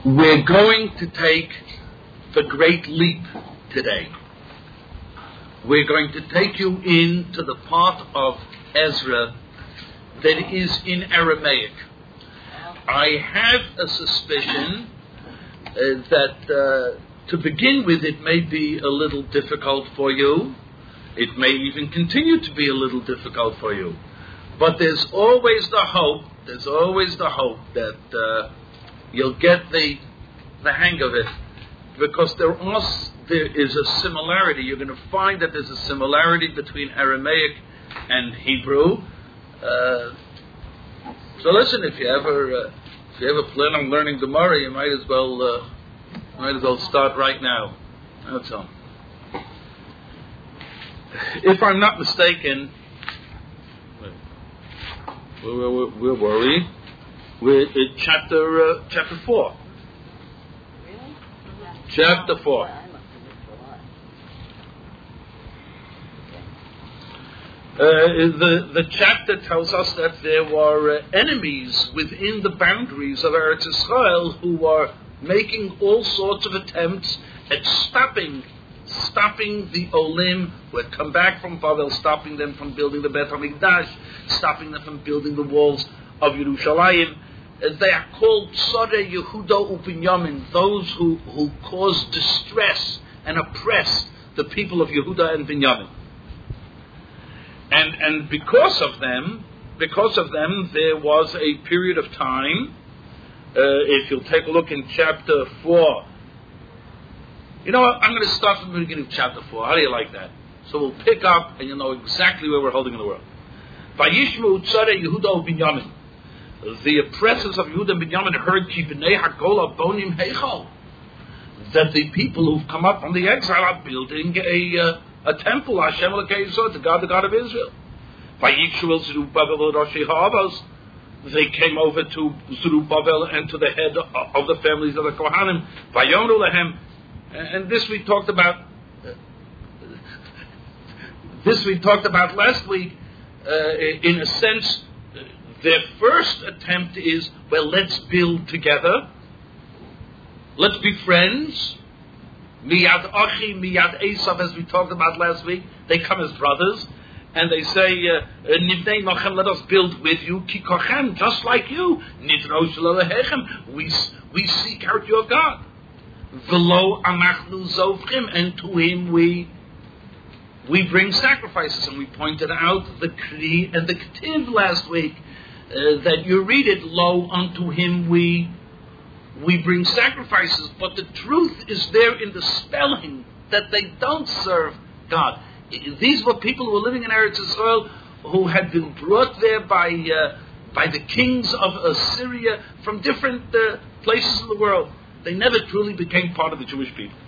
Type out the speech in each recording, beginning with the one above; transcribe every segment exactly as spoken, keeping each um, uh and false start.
We're going to take the great leap today. We're going to take you into the part of Ezra that is in Aramaic. I have a suspicion uh, that uh, to begin with it may be a little difficult for you. It may even continue to be a little difficult for you. But there's always the hope, there's always the hope that uh, you'll get the the hang of it, because there are, there is a similarity. You're going to find that there's a similarity between Aramaic and Hebrew. Uh, so listen, if you ever uh, if you ever plan on learning Gemara, you might as well uh, might as well start right now. That's all. If I'm not mistaken, where, where, where were we? We're in chapter uh, chapter four. Really? Chapter four. Uh, the the chapter tells us that there were uh, enemies within the boundaries of Eretz Israel who were making all sorts of attempts at stopping stopping the Olim who had come back from Babel, stopping them from building the Beit HaMikdash, stopping them from building the walls of Yerushalayim. Uh, they are called Tzadei Yehuda Ubinyamin, those who, who cause distress and oppress the people of Yehuda and Binyamin. And and because of them, because of them, there was a period of time. Uh, if you'll take a look in chapter four. You know what? I'm going to start from the beginning of chapter four. How do you like that? So we'll pick up, and you'll know exactly where we're holding in the world. Vayishmu Tzadei Yehuda Ubinyamin. The oppressors of Yehuda and Binyamin heard Ki b'nei Hagola bonim heichal, that the people who've come up from the exile are building a uh, a temple, Hashem Elokei Yisrael, to God, the God of Israel. Vayikshu el Zerubbabel Roshei Ha'avos. They came over to Zerubbabel and to the head of the families of the Kohanim. Vayomru lehem. And this we talked about. This we talked about last week. Uh, in a sense, their first attempt is, well, let's build together. Let's be friends. Miyad Achi, Miyad Esav, as we talked about last week. They come as brothers. And they say, Nivnei Nochem, let us build with you. Ki kochem, just like you. Nidrosh Lelehechem, we we seek out your God. V'lo amachnu zovchim, and to him we we bring sacrifices. And we pointed out the Kri and the Ktiv last week, uh, that you read it, lo, unto him we we bring sacrifices. But the truth is there in the spelling, that they don't serve God. These were people who were living in Eretz Israel, who had been brought there by uh, by the kings of Assyria from different uh, places in the world. They never truly became part of the Jewish people.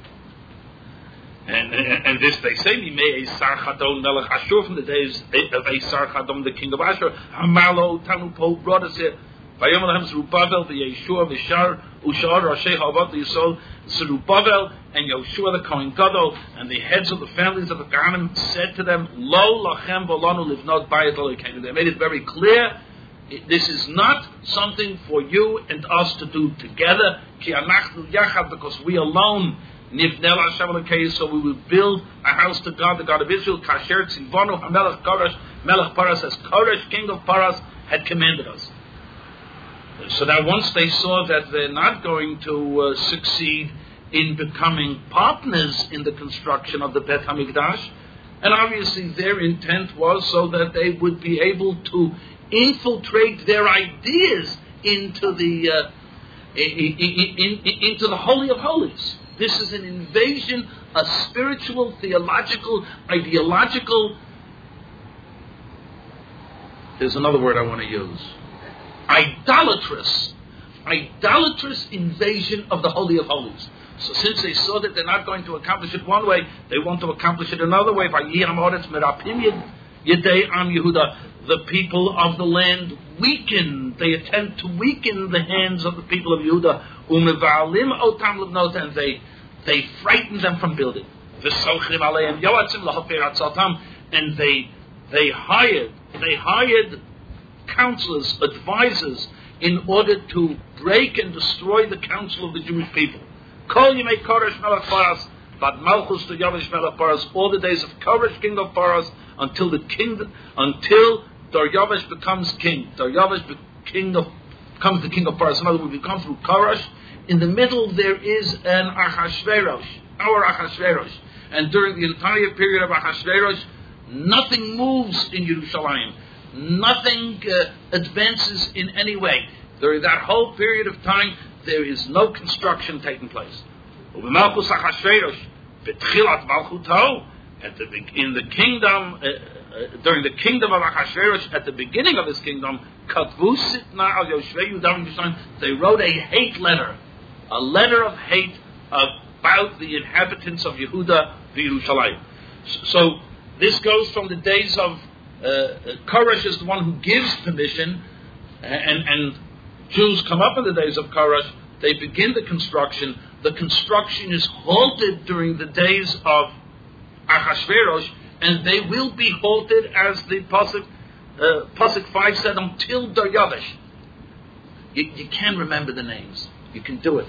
And and, and this they say, Mimei Esar Chadon Melech Ashur, from the days of Esar Chadon, the king of Ashur. Hamalo Tanu Po brought us here. Vayomer Lahem Zerubbabel v'Yeshua v'Shar Ushar Roshei Ha'avot Yisrael. Zerubbabel and Yoshua the Kohen Gadol and the heads of the families of the Kohanim said to them, Lo lachem v'lanu livnot bayit Elokeinu. They made it very clear, this is not something for you and us to do together. Ki anachnu yachad, because we alone nivnel Hashem Elokeinu, so we will build a house to God, the God of Israel. Kasher tzivonu hamelech Koresh, Melech Paras, as Koresh, king of Paras, had commanded us. So now once they saw that they're not going to uh, succeed in becoming partners in the construction of the Beit HaMikdash, and obviously their intent was so that they would be able to infiltrate their ideas into the uh, in, in, in, into the Holy of Holies. This is an invasion, a spiritual, theological, ideological. There's another word I want to use. Idolatrous, idolatrous invasion of the Holy of Holies. So since they saw that they're not going to accomplish it one way, they want to accomplish it another way. The people of the land weaken. They attempt to weaken the hands of the people of Yehuda. And they, they frighten them from building. And they, they hired, they hired counselors, advisors, in order to break and destroy the council of the Jewish people. Kol Yimei Koresh Melech Paras, but Malchus to Yavish Melech Paras, all the days of Koresh, king of Paras, until the king, until Daryavish becomes king. Daryavish be, king of, becomes the king of Paras. In other words, we come through Koresh. In the middle there is an Achashverosh, our Achashverosh. And during the entire period of Achashverosh, nothing moves in Yerushalayim. Nothing uh, advances in any way. During that whole period of time, there is no construction taking place. Malchus Achashverosh, B'tchilat Malchuto, at the in the kingdom, uh, uh, during the kingdom of Achashverosh, at the beginning of his kingdom, Katvu Sitna al Yoshvei Yudav Yerushalayim, they wrote a hate letter, a letter of hate about the inhabitants of Yehuda v'Yerushalayim. So this goes from the days of uh, Koresh is the one who gives permission, and, and Jews come up in the days of Koresh. They begin the construction. The construction is halted during the days of Achashverosh, and they will be halted, as the Pasuk, uh, Pasuk five said, until Daryavish. You, you can remember the names. You can do it.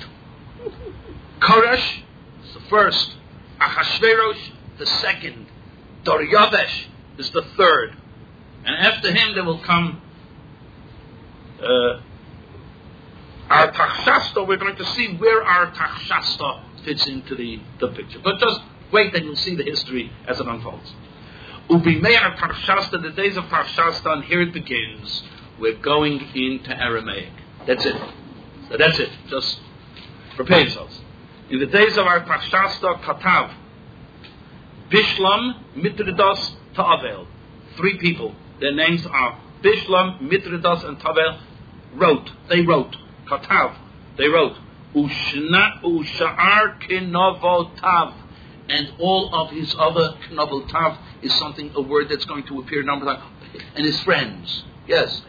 Koresh is the first. Achashverosh, the second. Daryavish is the third. And after him there will come uh, our Tachshasta. We're going to see where our Tachshasta fits into the, the picture. But just wait and you'll see the history as it unfolds. Ubimei Tachshasta, the days of Tachshasta, and here it begins. We're going into Aramaic. That's it. So that's it. Just prepare yourselves. In the days of our Tachshasta, Katav, Bishlam, Mitridas, Ta'avel. Three people. Their names are Bishlam, Mitridas, and Ta'avel. Wrote. They wrote. Katav. They wrote. Ushna Usha'ar Kinovotav. And all of his other Kinovotav is something, a word that's going to appear a number of times. And his friends. Yes.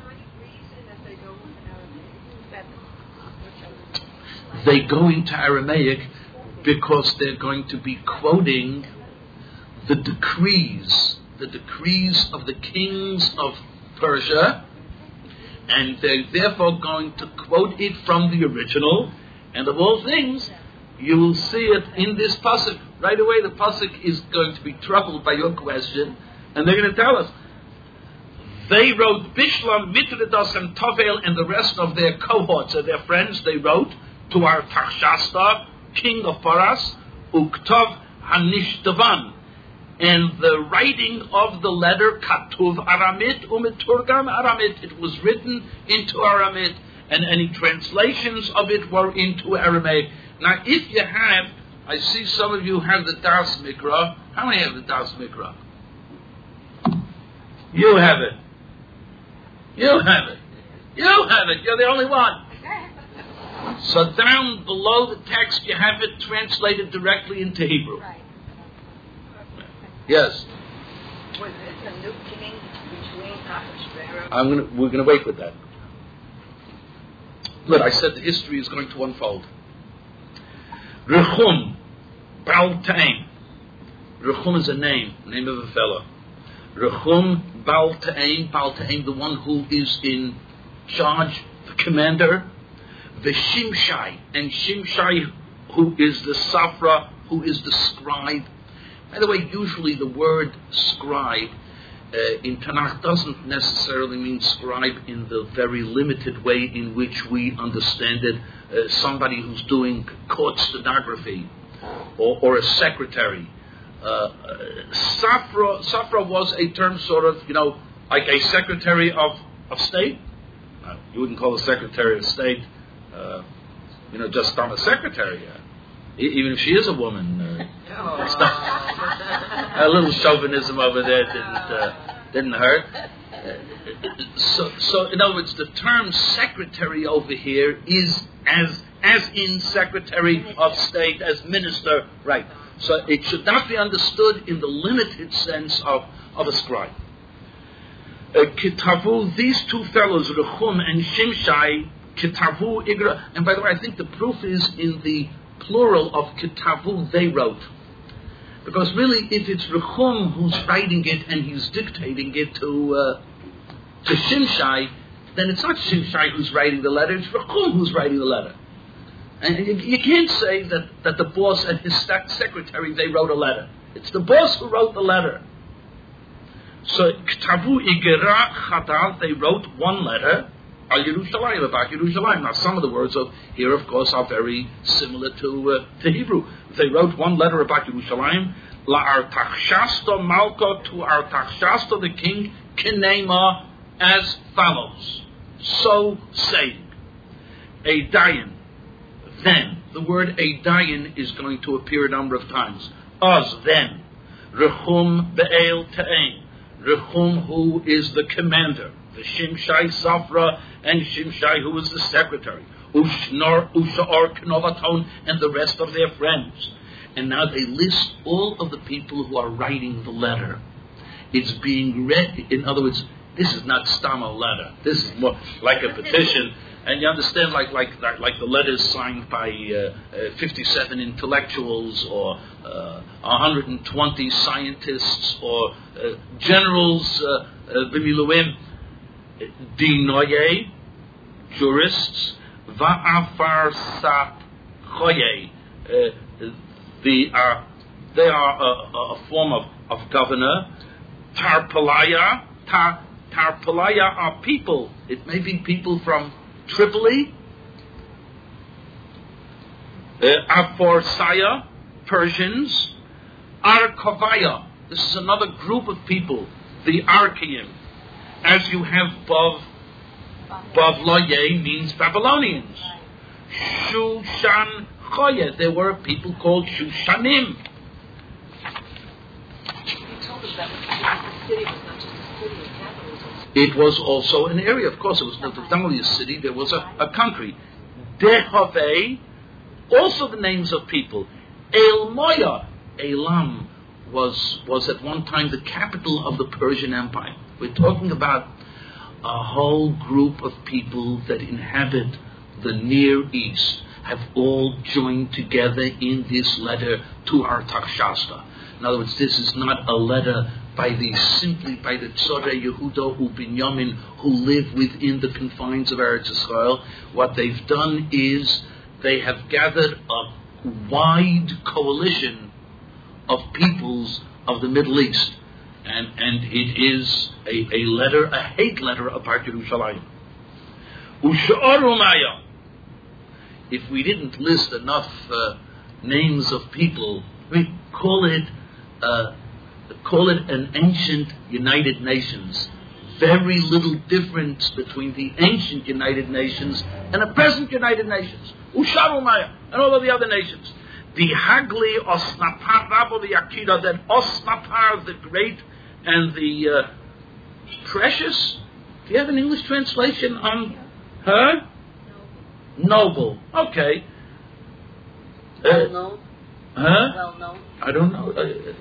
They go into Aramaic because they're going to be quoting the decrees, the decrees of the kings of Persia, and they're therefore going to quote it from the original. And of all things, you will see it in this pasuk. Right away, the pasuk is going to be troubled by your question, and they're going to tell us. They wrote, Bishlam, Mitridas, and Tavel, and the rest of their cohorts, or their friends, they wrote to our Tachshasta, king of Paras, Uktav Hanishtavan. And the writing of the letter, Katuv Aramit, Umiturgam Aramit, it was written into Aramit, and any translations of it were into Aramaic. Now, if you have, I see some of you have the Das Mikra. How many have the Das Mikra? You have it. You have it. You have it. You're the only one. So down below the text, you have it translated directly into Hebrew. Right. Yes. Was this a new king between Achashverosh? I'm gonna. We're going to wait with that. Look, I said the history is going to unfold. Rechum, Baal Ta'im. Rechum is a name, name of a fellow. Rechum, Baal Ta'im, Baal Ta'im, the one who is in charge, the commander. The Shimshai, and Shimshai, who is the Safra, who is the scribe. By the way, usually the word scribe uh, in Tanakh doesn't necessarily mean scribe in the very limited way in which we understand it. Uh, somebody who's doing court stenography, or, or a secretary. Uh, uh, Safra, Safra was a term sort of, you know, like a secretary of, of state. Uh, you wouldn't call a secretary of state Uh, you know, just on a secretary, uh, e- even if she is a woman. Uh, it's not, a little chauvinism over there didn't uh, didn't hurt. Uh, so, so in other words, the term secretary over here is as as in secretary of state, as minister, right? So it should not be understood in the limited sense of of a scribe. Uh, Kitavu, these two fellows, Rechum and Shimshai. Kitavu Igra, and by the way, I think the proof is in the plural of Kitavu, they wrote. Because really, if it's Rechum who's writing it and he's dictating it to uh, to Shimshai, then it's not Shimshai who's writing the letter, it's Rechum who's writing the letter. And you, you can't say that, that the boss and his secretary, they wrote a letter. It's the boss who wrote the letter. So, Ktavu Igera Chadal, they wrote one letter, Al Yerushalayim, about Yerushalayim. Now, some of the words of here, of course, are very similar to, uh, to Hebrew. They wrote one letter about Yerushalayim, La Artaxshasta Malka, to Artaxshasta, the king, Kinema, as follows. So saying, a dayan. Then, the word a dayan is going to appear a number of times. Us, then. Rechum be'el ta'en. Rechum, who is the commander. The Shimshai Safra and Shimshai, who is the secretary. Ushnor, Ushaor, Knovaton, and the rest of their friends. And now they list all of the people who are writing the letter. It's being read. In other words, this is not stam a letter. This is more like a petition. And you understand, like like like the letters signed by uh, uh, fifty-seven intellectuals, or uh, one hundred twenty scientists, or uh, generals, b'miluim, uh, uh, dinoye, jurists, va'afar sat choye. The uh, they are a, a form of, of governor. Tarpalaya, tar, Tarpalaya are people. It may be people from Tripoli, uh, Aforsaya, Persians, Arkovaya. This is another group of people, the Archaean. As you have Bav, Bavloye means Babylonians. Shushan Choye, there were people called Shushanim. You told us that the city was not just a city, a capital. It was also an area. Of course, it was not only a city, there was a, a country. Dehave, also the names of people. El Moya, Elam, was, was at one time the capital of the Persian Empire. We're talking about a whole group of people that inhabit the Near East, have all joined together in this letter to Artaxshasta. In other words, this is not a letter by the simply by the Tzorei Yehuda Ubinyamin who live within the confines of Eretz Yisrael. What they've done is they have gathered a wide coalition of peoples of the Middle East, and and it is a, a letter, a hate letter about Yerushalayim. Usha'arumaya. If we didn't list enough uh, names of people, we call it. Uh, Call it an ancient United Nations. Very little difference between the ancient United Nations and the present United Nations. Usharumaya and all of the other nations. The Hagli Osnapar Rabo the Akira, that Osnapar the Great and the uh, Precious. Do you have an English translation on her? Noble. Okay. Uh, Well known. Huh? Well known. I don't know. Uh,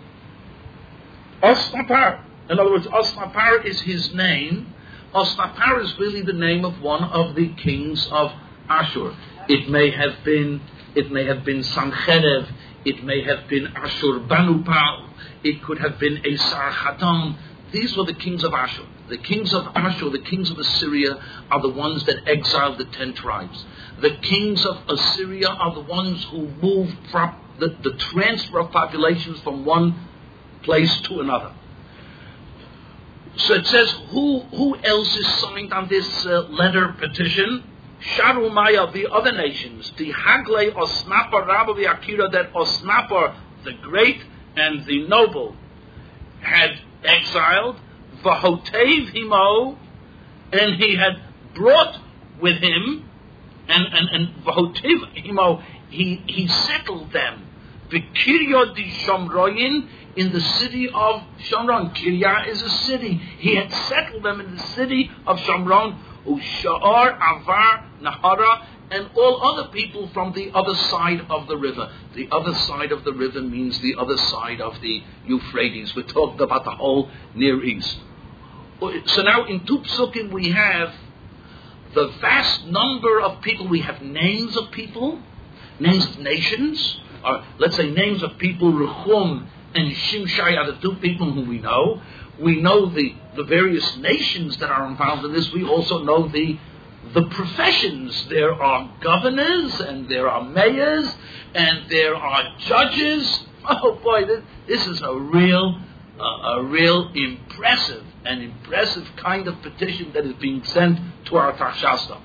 Osnapar. In other words, Osnapar is his name. Osnapar is really the name of one of the kings of Ashur. It may have been, it may have been Sancherev. It may have been Ashurbanipal. It could have been Esarhaddon. These were the kings of Ashur. The kings of Ashur, the kings of Assyria, are the ones that exiled the ten tribes. The kings of Assyria are the ones who moved from the, the transfer of populations from one place to another. So it says, who who else is signed on this uh, letter petition? Sharumaya, the other nations. The Hagle Osnapar Rabbi Akira, that Osnapar, the great and the noble, had exiled. Vahotev himo, and he had brought with him, and and and Vahotev himo, he he settled them. The Kirya di Shomroyin, in the city of Shomron. Kirya is a city. He had settled them in the city of Shomron. Usha'ar, Avar, Nahara, and all other people from the other side of the river. The other side of the river means the other side of the Euphrates. We're talking about the whole Near East. So now in two psukim we have the vast number of people. We have names of people, names of nations, or let's say names of people. Rechum and Shimshai are the two people whom we know. We know the, the various nations that are involved in this. We also know the the professions. There are governors, and there are mayors, and there are judges. Oh boy, this, this is a real, uh, a real impressive, and impressive kind of petition that is being sent to our Artaxasta.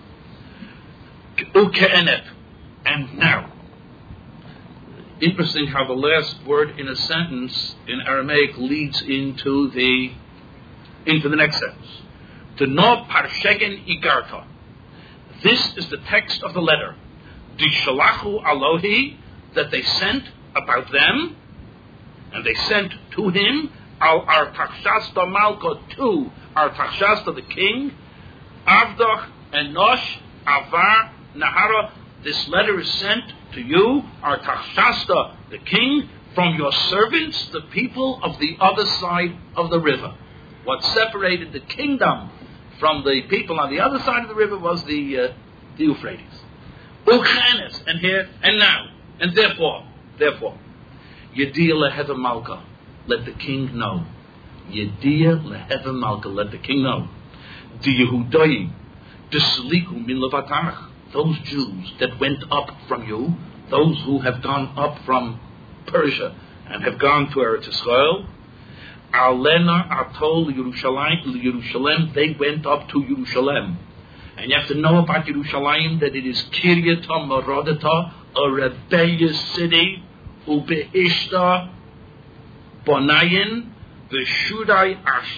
And now, interesting how the last word in a sentence in Aramaic leads into the into the next sentence. To no parshegen igarta. This is the text of the letter. Dishalachu alohi, that they sent about them, and they sent to him al Artaxasta Malka, to Artaxasta the king, Avdoch Enosh Avar Nahara. This letter is sent to you, Artaxasta the king, from your servants, the people of the other side of the river. What separated the kingdom from the people on the other side of the river was the uh, the Euphrates. Uchanes, and here, and now, and therefore, therefore, Yediah leheva malka, let the king know. Yediah leheva malka, let the king know. The Yehudaim, the Seliku min levatach, those Jews that went up from you, those who have gone up from Persia and have gone to Eretz Yisrael, Alena Atol Yerushalayim, Yerushalem, they went up to Yerushalem. And you have to know about Yerushalayim that it is Kiryat Morodata, a rebellious city, Ubeishta Bonayin, Veshudai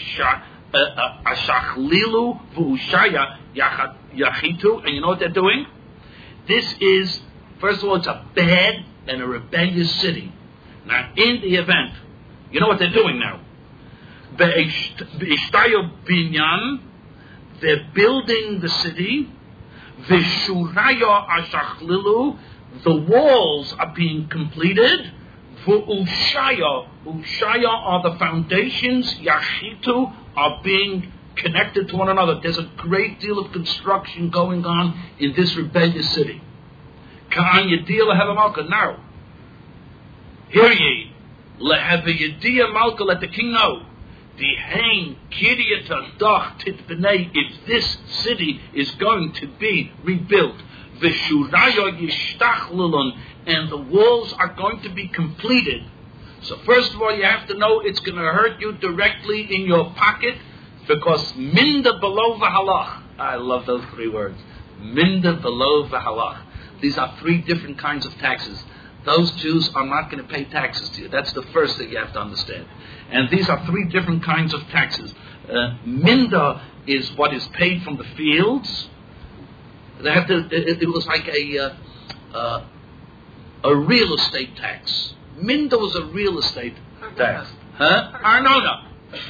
Ashachlilu, Vushaya Yachitu. And you know what they're doing? This is, first of all, it's a bad and a rebellious city. Now, in the event, you know what they're doing now? Be'ishtayo binyan, they're building the city. V'shuraya ashachlilu, the walls are being completed. V'ushaya, ushaya are the foundations. Yachitu are being connected to one another. There's a great deal of construction going on in this rebellious city. Ka'an yediah leheva malka. Now, hear ye, leheva yediah malka, let the king know. Dihain kiryata dach titbnei, if this city is going to be rebuilt, v'shuraya yishtachlilun, and the walls are going to be completed. So first of all, you have to know it's going to hurt you directly in your pocket, because minda below v'halach. I love those three words. Minda below v'halach. These are three different kinds of taxes. Those Jews are not going to pay taxes to you. That's the first thing you have to understand. And these are three different kinds of taxes. Uh, minda is what is paid from the fields. They have to. It, it was like a uh, uh, a real estate tax. Minda was a real estate tax. Huh? Arnona.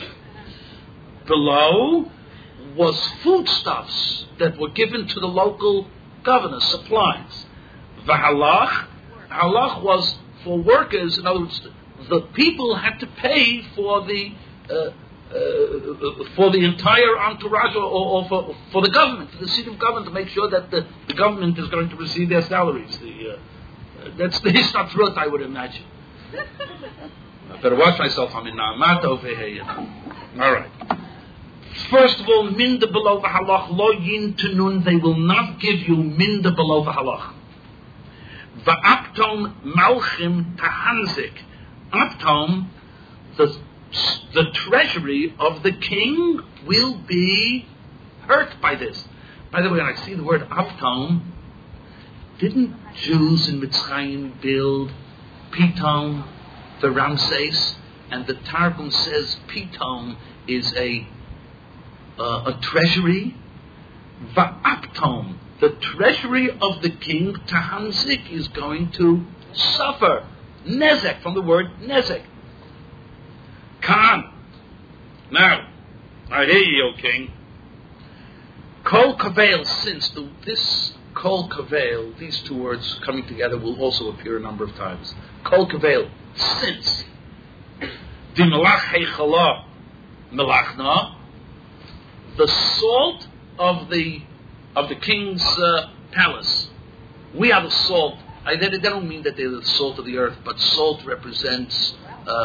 Below was foodstuffs that were given to the local governor, supplies. V'halach. Halach was for workers. In other words, the people had to pay for the uh, uh, for the entire entourage, or, or for, for the government, for the seat of government, to make sure that the, the government is going to receive their salaries. The, uh, that's the histatrut, I would imagine. I better watch myself. I'm in Na'amat over here. All right. First of all, minda below the halach, lo yin tenun. They will not give you minda below the halach. Va'aptom malchim tahanzik. Aptom, the the treasury of the king will be hurt by this. By the way, when I see the word Aptom, didn't Jews in Mitzrayim build Pitom, the Ramses? And the Targum says Pitom is a uh, a treasury. Va'aptom, the treasury of the king, Tahanzik, is going to suffer. Nezek, from the word Nezek. Khan. Now, I hear you, O king. Kol Kavel, since the, this Kol Kavel, these two words coming together will also appear a number of times. Kol Kavel, since. Di melach heichala melachna, the salt of the of the king's uh, palace. We are the salt. I, they, they don't mean that they're the salt of the earth, but salt represents uh,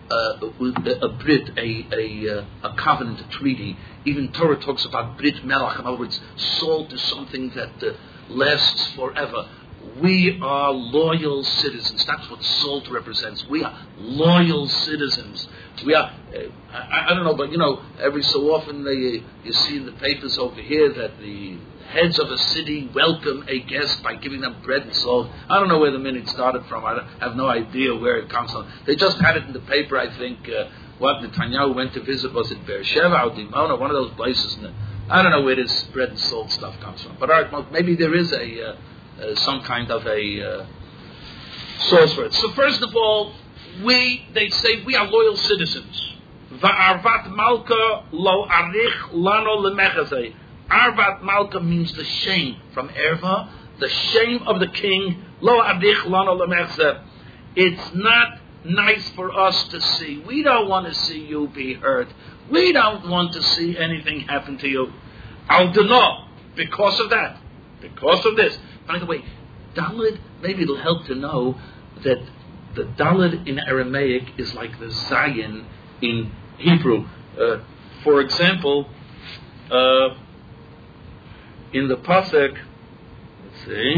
uh, a brit, a a, a covenant, a treaty. Even Torah talks about brit melach. In other words, salt is something that uh, lasts forever. We are loyal citizens. That's what salt represents. We are loyal citizens. We are, uh, I, I don't know, but you know, every so often they, you see in the papers over here that the heads of a city welcome a guest by giving them bread and salt. I don't know where the minute started from. I have no idea where it comes from. They just had it in the paper, I think, uh, what Netanyahu went to visit, was it Beersheba or Dimona, one of those places. In the, I don't know where this bread and salt stuff comes from. But all right, well, maybe there is a... Uh, Uh, some kind of a uh, source for it. So first of all, we, they say we are loyal citizens. Va'arvat malka lo arich lano lemechazeh. Arvat malka means the shame from erva, the shame of the king. Lo arich lano lemechazeh. It's not nice for us to see. We don't want to see you be hurt. We don't want to see anything happen to you. Al deno, because of that, because of this. By the way, Daled, maybe it'll help to know that the Daled in Aramaic is like the Zayin in Hebrew. Uh, for example, uh, in the Pasuk, let's see,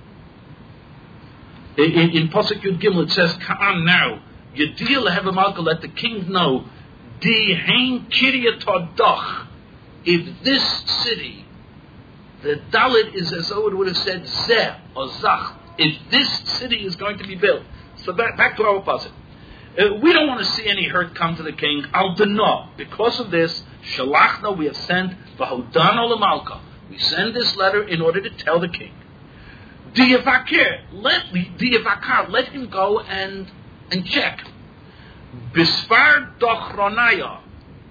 in, in, in Pasuk Yud Gimel it says, Ka'an now, Yediyah lehev malka, let the king know, Di hein kiryat hadach, if this city, the Dalit is as though it would have said Zeh or Zach. If this city is going to be built. So back, back to our passage. Uh, we don't want to see any hurt come to the king. Al Dano. Because of this, Shalachna, we have sent V'hodano L'malka. We send this letter in order to tell the king. Diyavakir. Let Diyavakar. Let him go and and check. Bisfar Dochronaya.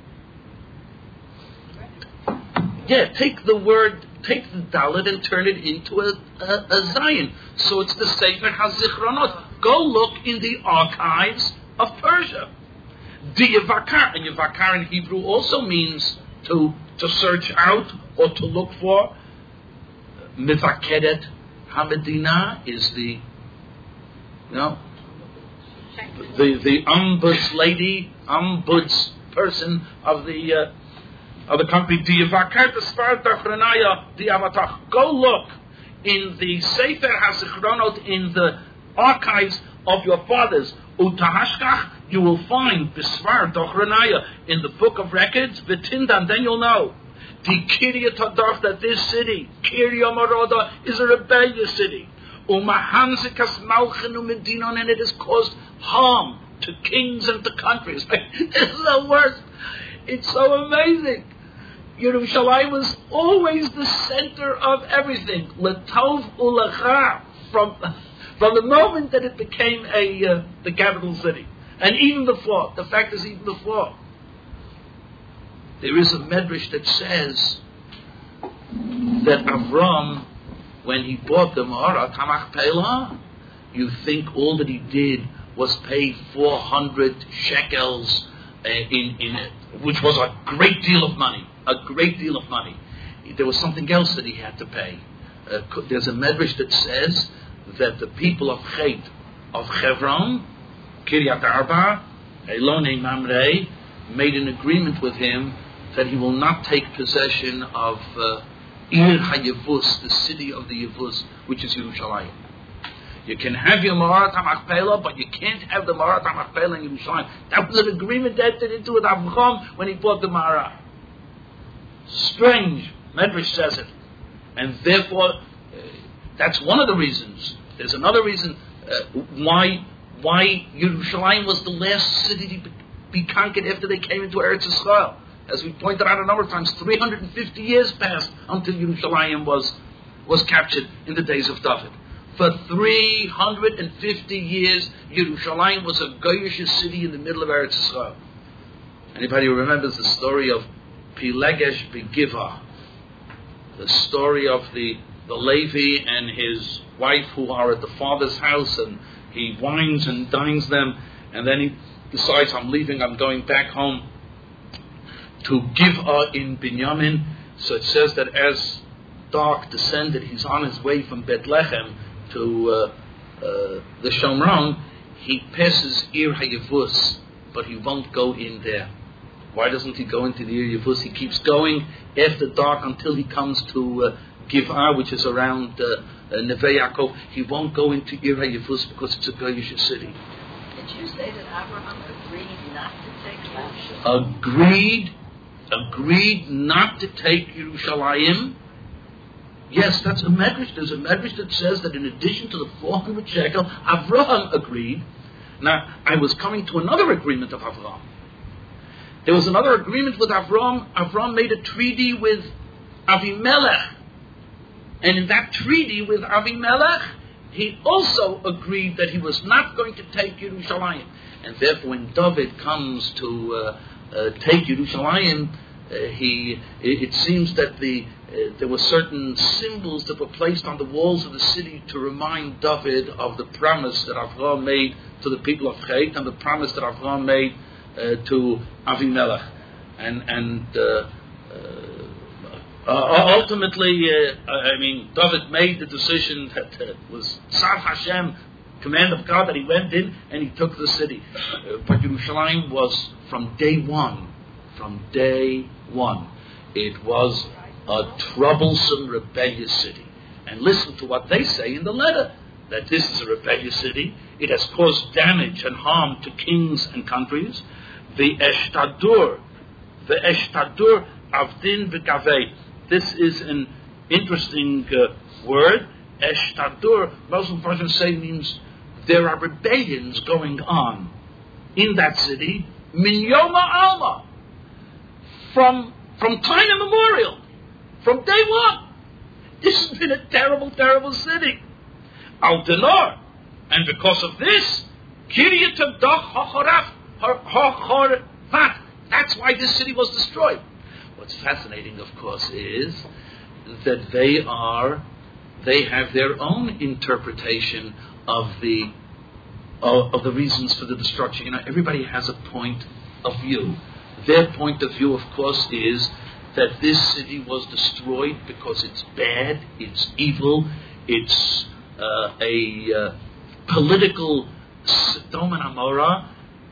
Yeah, take the word. Take the Dalet and turn it into a, a, a Zion. So it's the Sefer HaZichronot. Go look in the archives of Persia. Diyavakar, and Yavakar in Hebrew also means to to search out or to look for. Mivakeret Hamedina is the, you know, the the ombuds lady, ombuds person of the. Uh, Of the country, go look in the Sefer HaZichronot, in the archives of your fathers. Utahashkach, you will find Bisvar Dochranaya in the book of records. V'tindan, then you'll know. The Kiryat Hadach, that this city, Kiryat Maroda, is a rebellious city. Umahanzikas Malchenu Medinon, and it has caused harm to kings and to countries. This is the worst. It's so amazing. Yerushalayim was always the center of everything. L'tov u'lecha, from from the moment that it became a uh, the capital city, and even before. The fact is, even before, there is a medrash that says that Avram, when he bought the Ma'arat HaMachpelah, you think all that he did was pay four hundred shekels uh, in in it, which was a great deal of money. A great deal of money. There was something else that he had to pay. Uh, there's a medrash that says that the people of Chet, of Hebron, Kiryat Arba, Elonei Mamre, made an agreement with him that he will not take possession of uh, Ir HaYevus, the city of the Yevus, which is Yerushalayim. You can have your Ma'arat HaMachpelah, but you can't have the Ma'arat HaMachpelah in Yerushalayim. That was an agreement that entered into with Avraham when he bought the Ma'arat. Strange. Medrash says it. And therefore, uh, that's one of the reasons. There's another reason uh, why why Yerushalayim was the last city to be, be conquered after they came into Eretz Yisrael. As we pointed out a number of times, three hundred fifty years passed until Yerushalayim was, was captured in the days of David. For three hundred fifty years, Yerushalayim was a Goyish city in the middle of Eretz Yisrael. Anybody who remembers the story of Pilegesh Begiva, the story of the, the Levi and his wife who are at the father's house, and he wines and dines them, and then he decides, I'm leaving, I'm going back home to Giv'ah in Binyamin. So it says that as dark descended, he's on his way from Bethlehem to uh, uh, the Shomron, he passes Ir HaYevus, but he won't go in there. Why doesn't he go into the Ir Yavuz? He keeps going after dark until he comes to uh, Giv'ah, which is around uh, uh, Neve Yaakov. He won't go into Ir Yavuz because it's a Goyish city. Did you say that Abraham agreed not to take Yerushalayim? Agreed, agreed not to take Yerushalayim. Yes, that's a medrash. There's a medrash that says that in addition to the four hundred shekel, Avraham agreed. Now, I was coming to another agreement of Avraham. There was another agreement with Avraham. Avraham made a treaty with Avimelech. And in that treaty with Avimelech, he also agreed that he was not going to take Yerushalayim. And therefore, when David comes to uh, uh, take Yerushalayim, uh, he, it, it seems that the uh, there were certain symbols that were placed on the walls of the city to remind David of the promise that Avraham made to the people of Chet and the promise that Avraham made uh, to Avimelech. And, and uh, uh, uh, ultimately, uh, I mean, David made the decision that uh, was Tzav Hashem, command of God, that he went in and he took the city. Uh, but Yerushalayim was from day one, from day one, it was a troublesome, rebellious city. And listen to what they say in the letter, that this is a rebellious city. It has caused damage and harm to kings and countries. The Eshtadur, the Eshtadur Avdin V'Gavei. This is an interesting uh, word. Eshtadur, Muslim Persians say, means there are rebellions going on in that city. Min Yoma Alma. From, from time immemorial. From day one. This has been a terrible, terrible city. Al Dinar. And because of this, Kiryat Doch Hachoraf Hachorvat. That's why this city was destroyed. What's fascinating, of course, is that they are, they have their own interpretation of the of, of the reasons for the destruction. You know, everybody has a point of view. Their point of view, of course, is that this city was destroyed because it's bad, it's evil, it's uh, a uh, political Sodom and Amorah.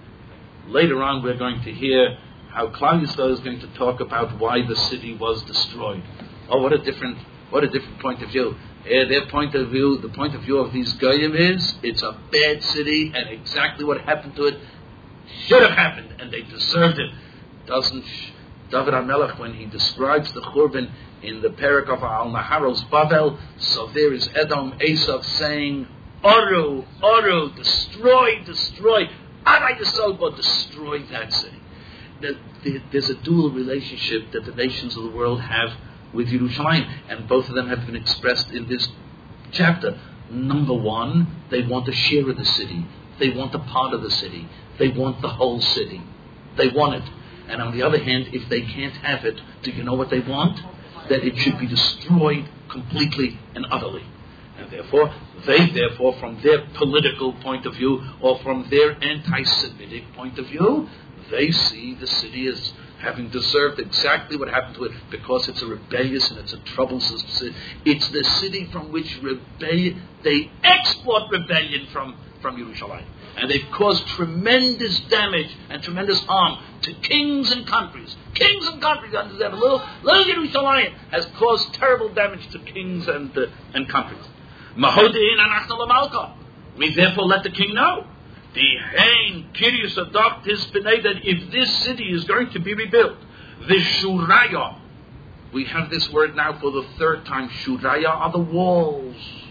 Later on, we're going to hear how Klal Yisrael is going to talk about why the city was destroyed. Oh, what a different, what a different point of view. Uh, their point of view, the point of view of these Goyim is, it's a bad city, and exactly what happened to it should have happened, and they deserved it. Doesn't David HaMelech, when he describes the Churban in the Perek of Al Naharos Babel, so there is Edom Esav saying, Oru, Oru, destroy, destroy, Ara Yisrael, destroy that city. The, the, there's a dual relationship that the nations of the world have with Yerushalayim, and both of them have been expressed in this chapter. Number one, they want a share of the city. They want a part of the city. They want the whole city. They want it. And on the other hand, if they can't have it, do you know what they want? That it should be destroyed completely and utterly. And therefore, they therefore, from their political point of view, or from their anti-Semitic point of view, they see the city as having deserved exactly what happened to it, because it's a rebellious and it's a troublesome city. It's the city from which rebellion, they export rebellion from, from Yerushalayim. And they've caused tremendous damage and tremendous harm to kings and countries. Kings and countries, understand, little, little Yerushalayim has caused terrible damage to kings and, uh, and countries. Mahodin anachna l'malka. We therefore let the king know. The Hain Kiryas adopt his B'nai, that if this city is going to be rebuilt, the Shuraya, we have this word now for the third time, Shuraya are the walls.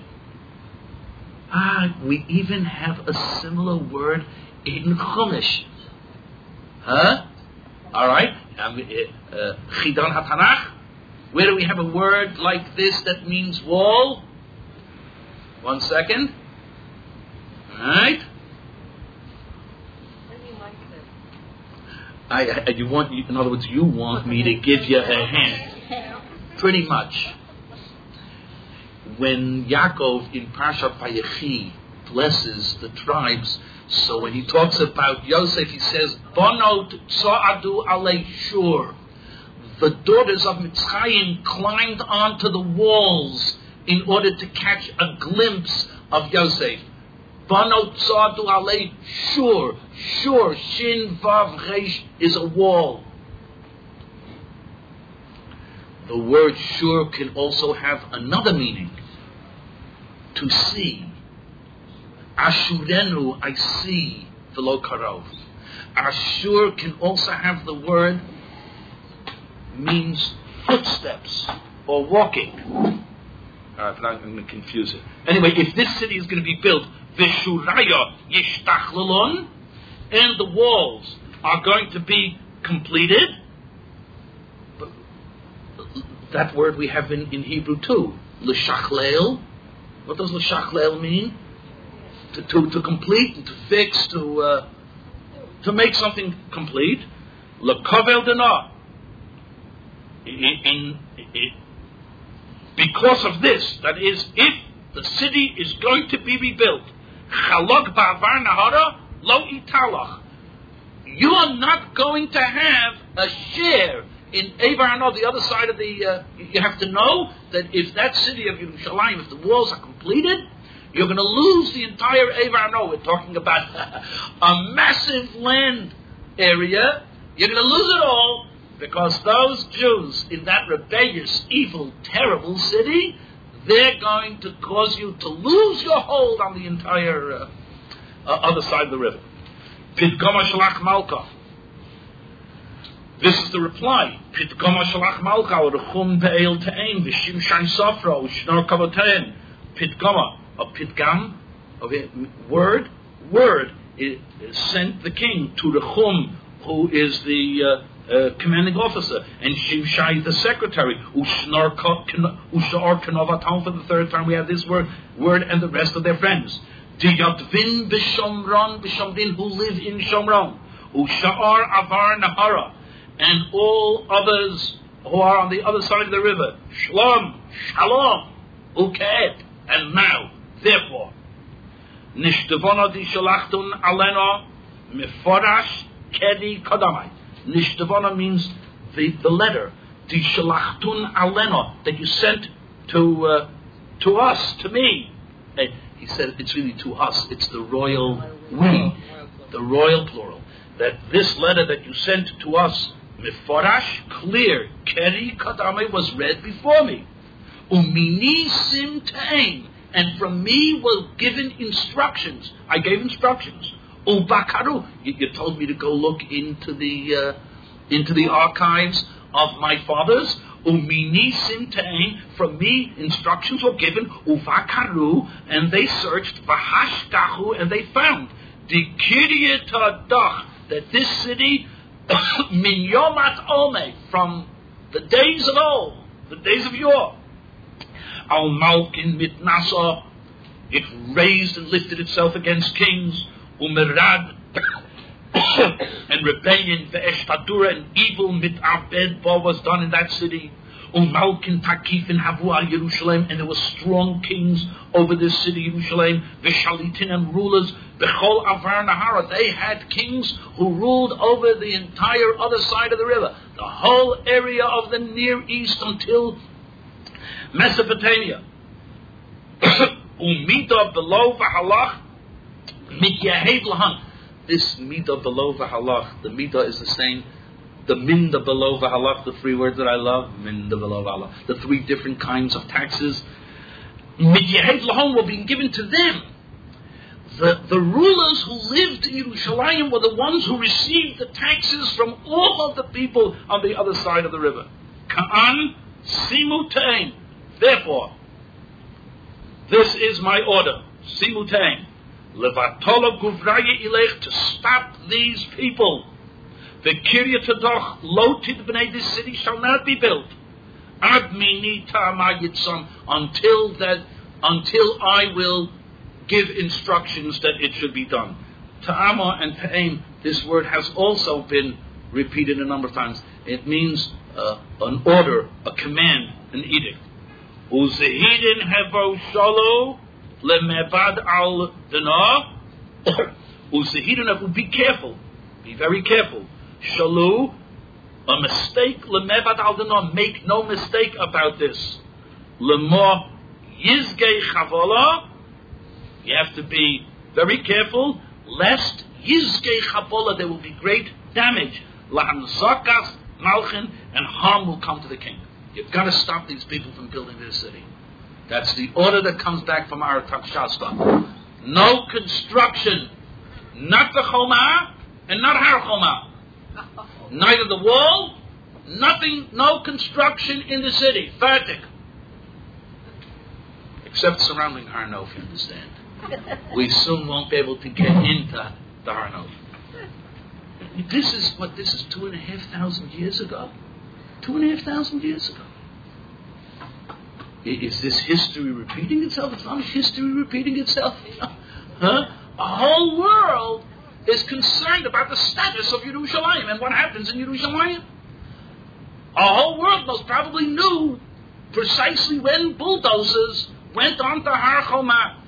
Ah, we even have a similar word in Chumash. Huh? Alright? Chidan HaTanach. Where do we have a word like this that means wall? One second. Alright? I, I, you want, in other words, you want me to give you a hand. Pretty much. When Yaakov in Parshat Vayechi blesses the tribes, so when he talks about Yosef, he says, Bonot tza'adu alei shur. The daughters of Mitzrayim climbed onto the walls in order to catch a glimpse of Yosef. Bano tzadu alei shur. Shur, shin vav reish, is a wall. The word shur can also have another meaning. To see. Ashurenu, I see, v'lo karov. Ashur can also have the word, means footsteps, or walking. Alright, I'm going to confuse it. Anyway, if this city is going to be built, v'shuraya yishtachlelon, and the walls are going to be completed, that word we have in, in Hebrew too, l'shachlel. What does l'shachlel mean? To, to, to complete, and to fix, to uh, to make something complete. L'kovel dana. In, in, in, because of this, that is, if the city is going to be rebuilt, chalok ba'avar nahara lo italach. You are not going to have a share in Eivar Hano, the other side of the. Uh, you have to know that if that city of Yerushalayim, if the walls are completed, you're going to lose the entire Eivar Hano. We're talking about a massive land area. You're going to lose it all because those Jews in that rebellious, evil, terrible city, they're going to cause you to lose your hold on the entire uh, uh, other side of the river. Pitgama shalach malka. This is the reply. Pitgama shalach malka urchum be'el te'en v'shim shai sofra u'shnor kavotein. Pitgama, a pitgam, of a word, word is sent the king to Rechum, who is the uh, uh, commanding officer, and Shimshai the secretary. U'shnor kanovatam, for the third time we have this word, word and the rest of their friends. Diyadvin b'shomron b'shomdin, who live in Shomron. U'sha'ar avar nahara, and all others who are on the other side of the river. Shalom, shalom, uket, and now, therefore, nishtavona di shalachtun alena meforash kedi kadamai. Nishtavona means the, the letter, di shalachtun alena, that you sent to uh, to us, to me. Hey, he said it's really to us. It's the royal we, the royal plural. That this letter that you sent to us, meforash, clear, kedi kadamai, was read before me. Umini sim ta'in, and from me were given instructions. I gave instructions. Ubakaru, you, you told me to go look into the uh, into the archives of my fathers. Umini sim ta'in, from me instructions were given. Uvakaru, and they searched. Vahashkahu, and they found. Dikiriyatadach, that this city, min yomat ome, from the days of old, the days of yore. Al Malkin mitnasa, it raised and lifted itself against kings. Umerad, and rebellion, ve'eshtadura, and evil mit'abed ba was done in that city. Umalkin takif in havu al Yerushalayim, and there were strong kings over this city, Yerushalayim. Ve'shalitin, and rulers. Bechol avar nahara, they had kings who ruled over the entire other side of the river, the whole area of the Near East until Mesopotamia. Umida below v'halach mityahev lahan. This midah below v'halach, the midah is the same. The minda below v'halach, the three words that I love, minda below v'halach, the three different kinds of taxes. Mityahev lahan were being given to them. The, the rulers who lived in Yerushalayim were the ones who received the taxes from all of the people on the other side of the river. Ka'an simutain. Therefore, this is my order. Simutain. Levatolo guvraya ilech, to stop these people. The kiryatadoch lotid b'nei, this city shall not be built. Ad mini ta'ama yitzam, until that, until I will give instructions that it should be done. Ta'ama and ta'im, this word has also been repeated a number of times. It means uh, an order, a command, an edict. Uzehidin hevo shalo lemebad al dana. Uzehidin hevo, be careful, be very careful. Shalu, a mistake, lemebad al dana, make no mistake about this. Lemo yizgei chavala, you have to be very careful, lest Yizgei Chabola, there will be great damage. La'anzakas Malchin, and harm will come to the king. You've got to stop these people from building their city. That's the order that comes back from our Takshasta. No construction, not the Choma and not Har Choma. Neither the wall, nothing, no construction in the city. Fertig. Except surrounding Har Nof, you understand. We soon won't be able to get into the Har Nof. This is what, this is two and a half thousand years ago. Two and a half thousand years ago. Is this history repeating itself? It's not history repeating itself. Huh? A whole world is concerned about the status of Yerushalayim and what happens in Yerushalayim. A whole world most probably knew precisely when bulldozers went on to Har Choma.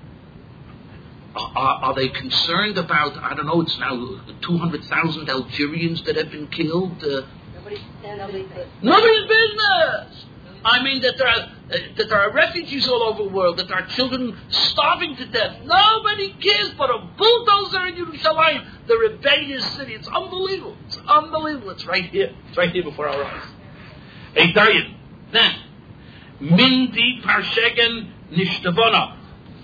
Are, are they concerned about, I don't know, it's now two hundred thousand Algerians that have been killed? Uh, Nobody's, nobody's, nobody's business! I mean, that there, are, uh, that there are refugees all over the world, that there are children starving to death. Nobody cares but a bulldozer in Yerushalayim, the rebellious city. It's unbelievable. It's unbelievable. It's right here. It's right here before our eyes. A Dayan. Then, Mindi Parshegen Nishtavona.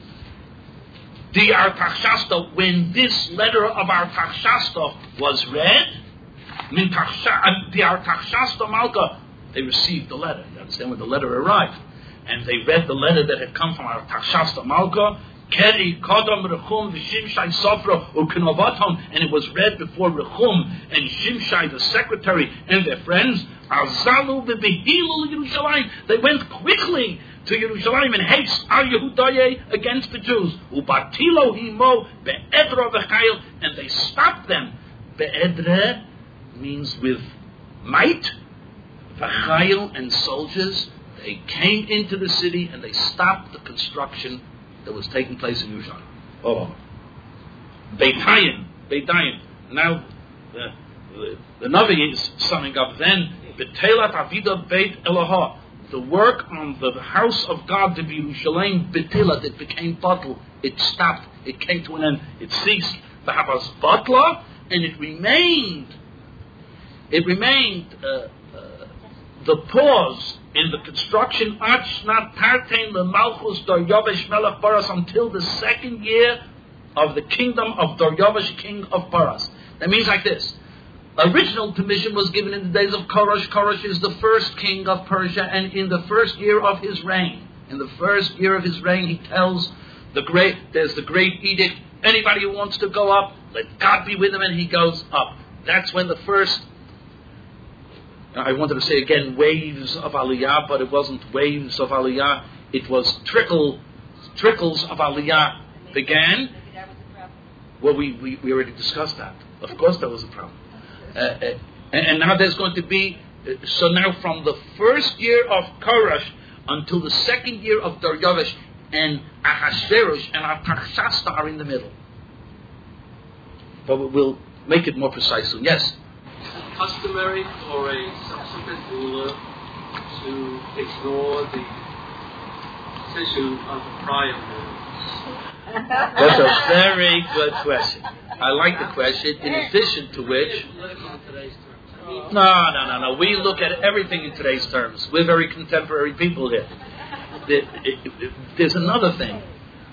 The Artachshasta, when this letter of Artachshasta was read, Min the Artachshasta Malka, they received the letter. You understand when the letter arrived? And they read the letter that had come from Artachshasta Malka, Keri Kodam Rechum V'Shimshai Sofra U'Kenovatom, and it was read before Rechum and Shimshai, the secretary, and their friends. Azalu V'Behilu Yerushalayim. They went quickly to Yerushalayim in haste, Al Yehudaye, against the Jews. Ubatilo Himo Be'edra V'Chayil, and they stopped them. Be'edra means with might. V'Chayil and soldiers. They came into the city and they stopped the construction that was taking place in Yerushalayim. Oh, Beitayin, Beitayin. Now the the, the Navi is summing up. Then B'Telat Avida Beit Elohah. The work on the house of God, the Yerushalayim B'Telat, it became bottled. It stopped. It came to an end. It ceased. V'Havas Batla, and it remained. It remained. Uh, uh, the pause in the construction Achnat Partain LeMalchus Daryavish Melech Paras, until the second year of the kingdom of Daryavish, king of Paras. That means like this. Original permission was given in the days of Koresh. Koresh is the first king of Persia, and in the first year of his reign, in the first year of his reign, he tells the great, there's the great edict, anybody who wants to go up, let God be with him, and he goes up. That's when the first, I wanted to say again, waves of Aliyah, but it wasn't waves of Aliyah. It was trickle, trickles of Aliyah began. Well, we, we, we already discussed that. Of course that was a problem. Uh, uh, and, and now there's going to be, uh, so now from the first year of Koresh until the second year of Daryavish, and Ahasuerus and Artachshasta are in the middle. But we'll make it more precise soon. Yes? Customary for a subsequent ruler to ignore the decision of the prior ruler? That's a very good question. I like the question, in addition to which... No, no, no, no. We look at everything in today's terms. We're very contemporary people here. There's another thing.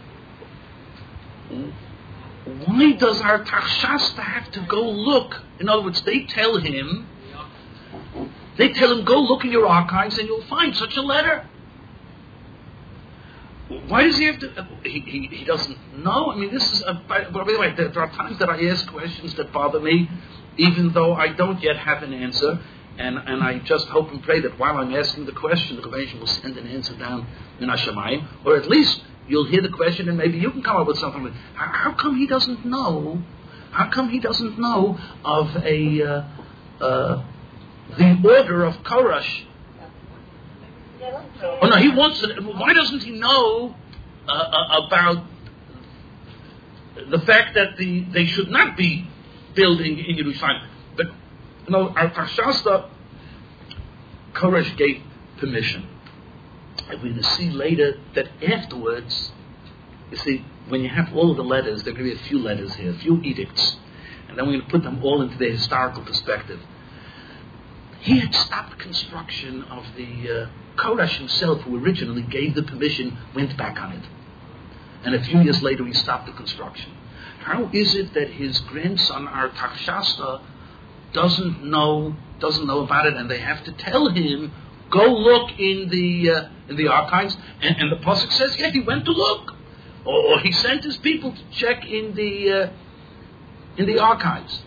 Why does our Artachshasta have to go look? In other words, they tell him, they tell him, go look in your archives and you'll find such a letter. Why does he have to? Uh, he, he he doesn't know. I mean, this is. A, by, by the way, there, there are times that I ask questions that bother me, even though I don't yet have an answer, and and I just hope and pray that while I'm asking the question, the Rebbeinu will send an answer down in Hashemayim, or at least you'll hear the question and maybe you can come up with something. Like, how, how come he doesn't know? How come he doesn't know of a uh, uh, the order of Koresh? Oh no, he wants to. Why doesn't he know uh, uh, about the fact that the they should not be building in Yerushalayim? But you know, Artachshasta, Koresh gave permission. And we're going to see later that afterwards, You see, when you have all of the letters, there are going to be a few letters here, a few edicts. And then we're going to put them all into their historical perspective. He had stopped construction of the... Uh, Koresh himself, who originally gave the permission, went back on it. And a few years later, he stopped the construction. How is it that his grandson, Artaxerxes, doesn't know doesn't know about it, and they have to tell him, go look in the uh, in the archives? And, and the pasuk says, yeah, he went to look, or, or he sent his people to check in the uh, in the archives.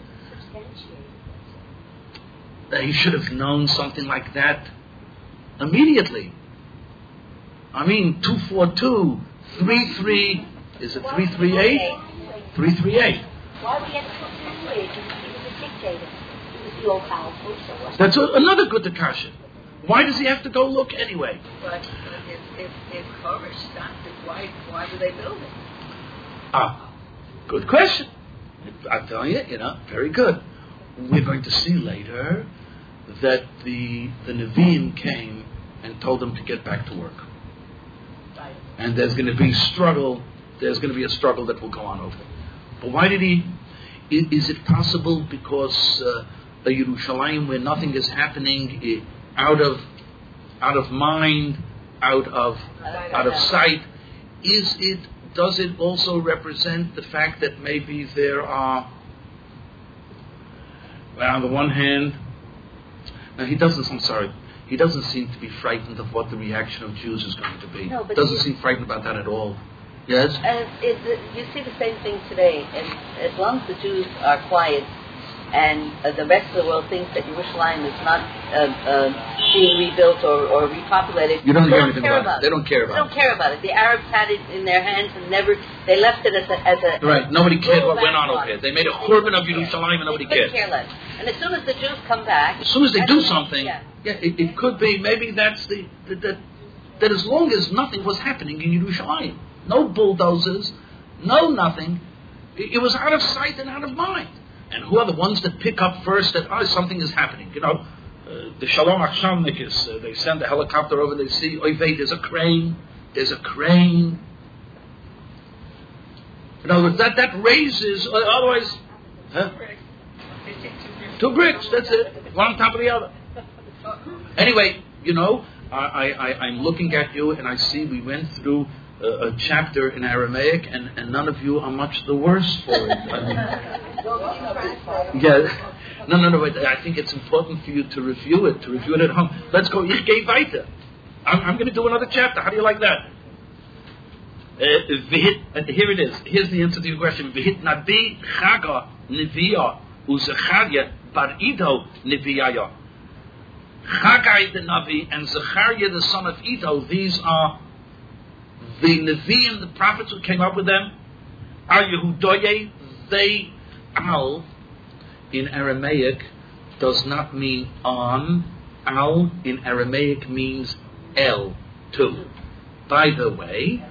He should have known something like that immediately. I mean, two four two, three three, is it three three eight? three three eight. Why would he have to go three three eight? He was a dictator. He was the all powerful. So That's a, another good discussion. Why does he have to go look anyway? But if if if Koresh stopped it, why why do they build it? Ah, good question. I'm telling you, you know, very good. We're going to see later that the the Nevi'im came and told them to get back to work. And there's going to be struggle. There's going to be a struggle that will go on over. But why did he? Is, is it possible because uh, a Yerushalayim where nothing is happening, out of out of mind, out of out of sight? Is it? Does it also represent the fact that maybe there are? Well, on the one hand, now he doesn't. I'm sorry. He doesn't seem to be frightened of what the reaction of Jews is going to be. No, but doesn't seem frightened about that at all. Yes? And it, it, you see the same thing today. And as long as the Jews are quiet and uh, the rest of the world thinks that Yerushalayim is not uh, uh, being rebuilt or, or repopulated, you don't they hear don't anything care about about it. They don't care about it. They don't care about it. The Arabs had it in their hands and never, they left it as a... As a right. Nobody cared what went on on over here. They made a churban of Yerushalayim and nobody they cared. Care less. And as soon as the Jews come back... As soon as they do then, something, yeah, yeah it, it could be, maybe that's the... That, that, that as long as nothing was happening in Yerushalayim, no bulldozers, no nothing, it, it was out of sight and out of mind. And who are the ones that pick up first that, oh, something is happening? You know, uh, the Shalom Achshamnikis, uh, they send a helicopter over, they see, oy vey, there's a crane, there's a crane. In other words, that, that raises, uh, otherwise, huh? Two bricks, that's it, one on top of the other. Anyway, you know, I, I, I'm looking at you and I see we went through a, a chapter in Aramaic and, and none of you are much the worse for it. I mean, yeah, no, no, no, but I think it's important for you to review it, to review it at home. Let's go, Ich geh weiter. I'm, I'm going to do another chapter. How do you like that? Uh, v'hit, uh, here it is. Here's the answer to your question. V'hit nabi chaga neviya u'zechariah bar Ido neviyaya. Chagai the Navi and Zechariah the son of Ido, these are the Nevi'im, the prophets who came up with them. Are Yehudoye, they, Al, in Aramaic, does not mean on. Al, in Aramaic, means El, too. By the way,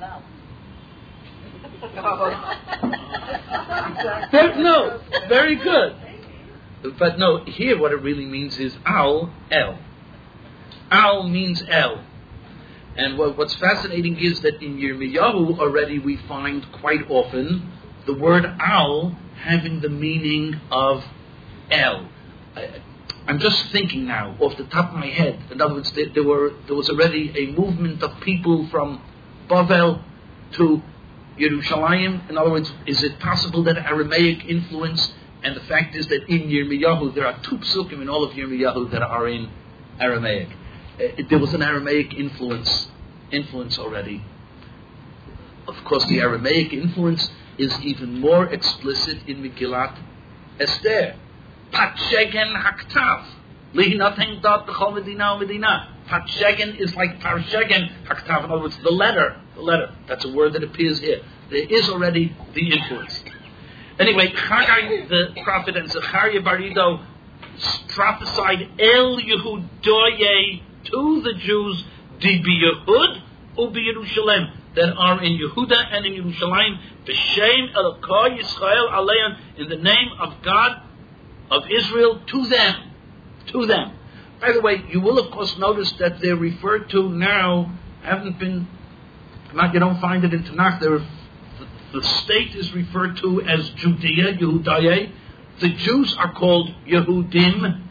no, very good. But no, here what it really means is Al, El. Al means El. And what, what's fascinating is that in Yirmiyahu already we find quite often the word Al having the meaning of El. I, I'm just thinking now, off the top of my head. In other words, there, there, were, there was already a movement of people from Bavel to Yerushalayim. In other words, is it possible that Aramaic influence? And the fact is that in Yirmiyahu, there are two psukim in all of Yirmiyahu that are in Aramaic. Uh, there was an Aramaic influence, influence already. Of course, the Aramaic influence is even more explicit in Megillat Esther. Patshegen haktav. Lihinateng dat b'chol medina medina. Patshegen is like parshegen haktav. In other words, the letter. The letter. That's a word that appears here. There is already the influence. Anyway, Chagai the prophet and Zechariah bar Ido prophesied El Yehudoye to the Jews, Di B'Yehud U B'Yerushalayim, that are in Yehuda and in Yerushalayim, B'Shem Elokah Yisrael Aleim, in the name of God of Israel, to them, to them. By the way, you will of course notice that they're referred to now, haven't been, not, you don't find it in Tanakh, they're the state is referred to as Judea, Yehudaye. The Jews are called Yehudim.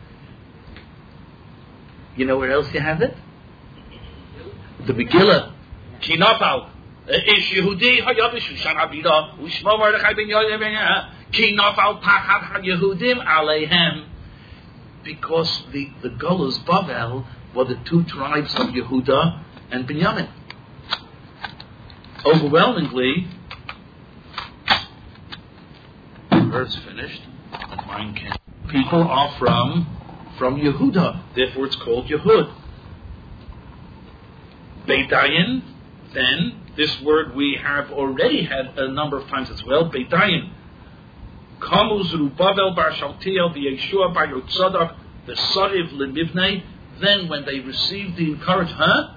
You know where else you have it? The Megillah. Ki nafal. Ish Yehudi hayavish Shushan Abida. Ushmo Mordechai ben Yoyeh. Ki nafal tachat ha-Yehudim aleihem. Because the, the Golas Bavel were the two tribes of Yehuda and Binyamin. Overwhelmingly, verse finished. Mine can. People are from from Yehuda, therefore it's called Yehud. Beitayin, then this word we have already had a number of times as well. Beitayin. Kamu Zerubbabel bar Shaltiel v'Yeshua bar Yotzadak v'Sariv lemivnei. Then when they received the encouragement, huh?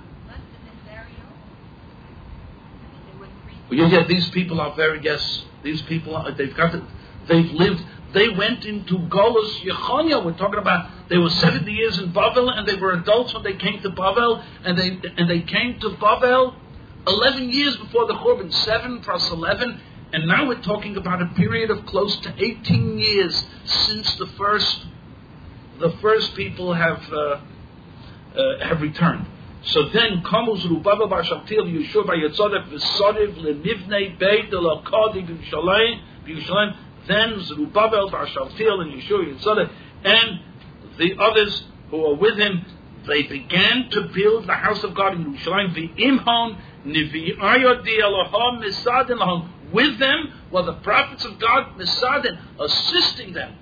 Well, yeah, these people are very, yes, these people, are, they've got it, they've lived, they went into Golos Yechonia. We're talking about, they were seventy years in Bavel, and they were adults when they came to Bavel, and they and they came to Bavel eleven years before the Churban, seven plus eleven, and now we're talking about a period of close to eighteen years since the first, the first people have uh, uh, have returned. So then, Kamu Zerubbabel bar Shaltiel v'Yeshua bar Yotzadek v'Sariv lemivnei beit elokadi b'Yushalayim. Then Zerubbabel bar Shaltiel and Yeshua Yotzadek and the others who are with him, they began to build the house of God in Yerushalayim. V'imhon nivi'ayodi Elohim misadin lahom. With them were the prophets of God, misadin, assisting them.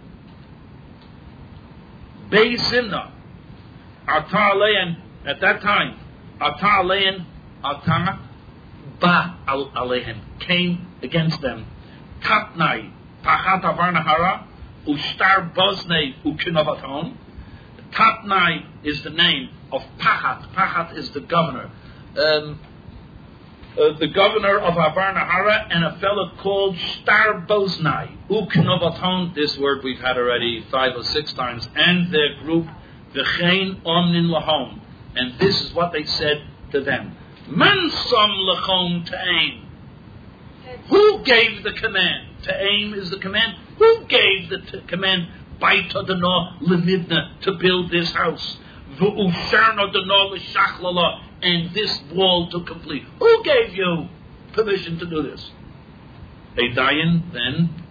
Bei Zimna, Ata Alein. At that time, Ata Alein, Ata Ba Alein came against them. Tatnai, Pachat Avar Nahara, Ushtar Boznei Ukinovaton. Tatnai is the name of Pachat. Pachat is the governor. Um, uh, the governor of Avar Nahara, and a fellow called Shtar Boznai Ukinovaton. This word we've had already five or six times. And their group, V'chein Omnin Lahom. And this is what they said to them. Man som lachom ta'aim. Who gave the command? Ta'aim is the command. Who gave the t- command? Baita dana lemidna, to build this house. V'usharna dana l'shachlala, and this wall to complete. Who gave you permission to do this? Eidayin, then,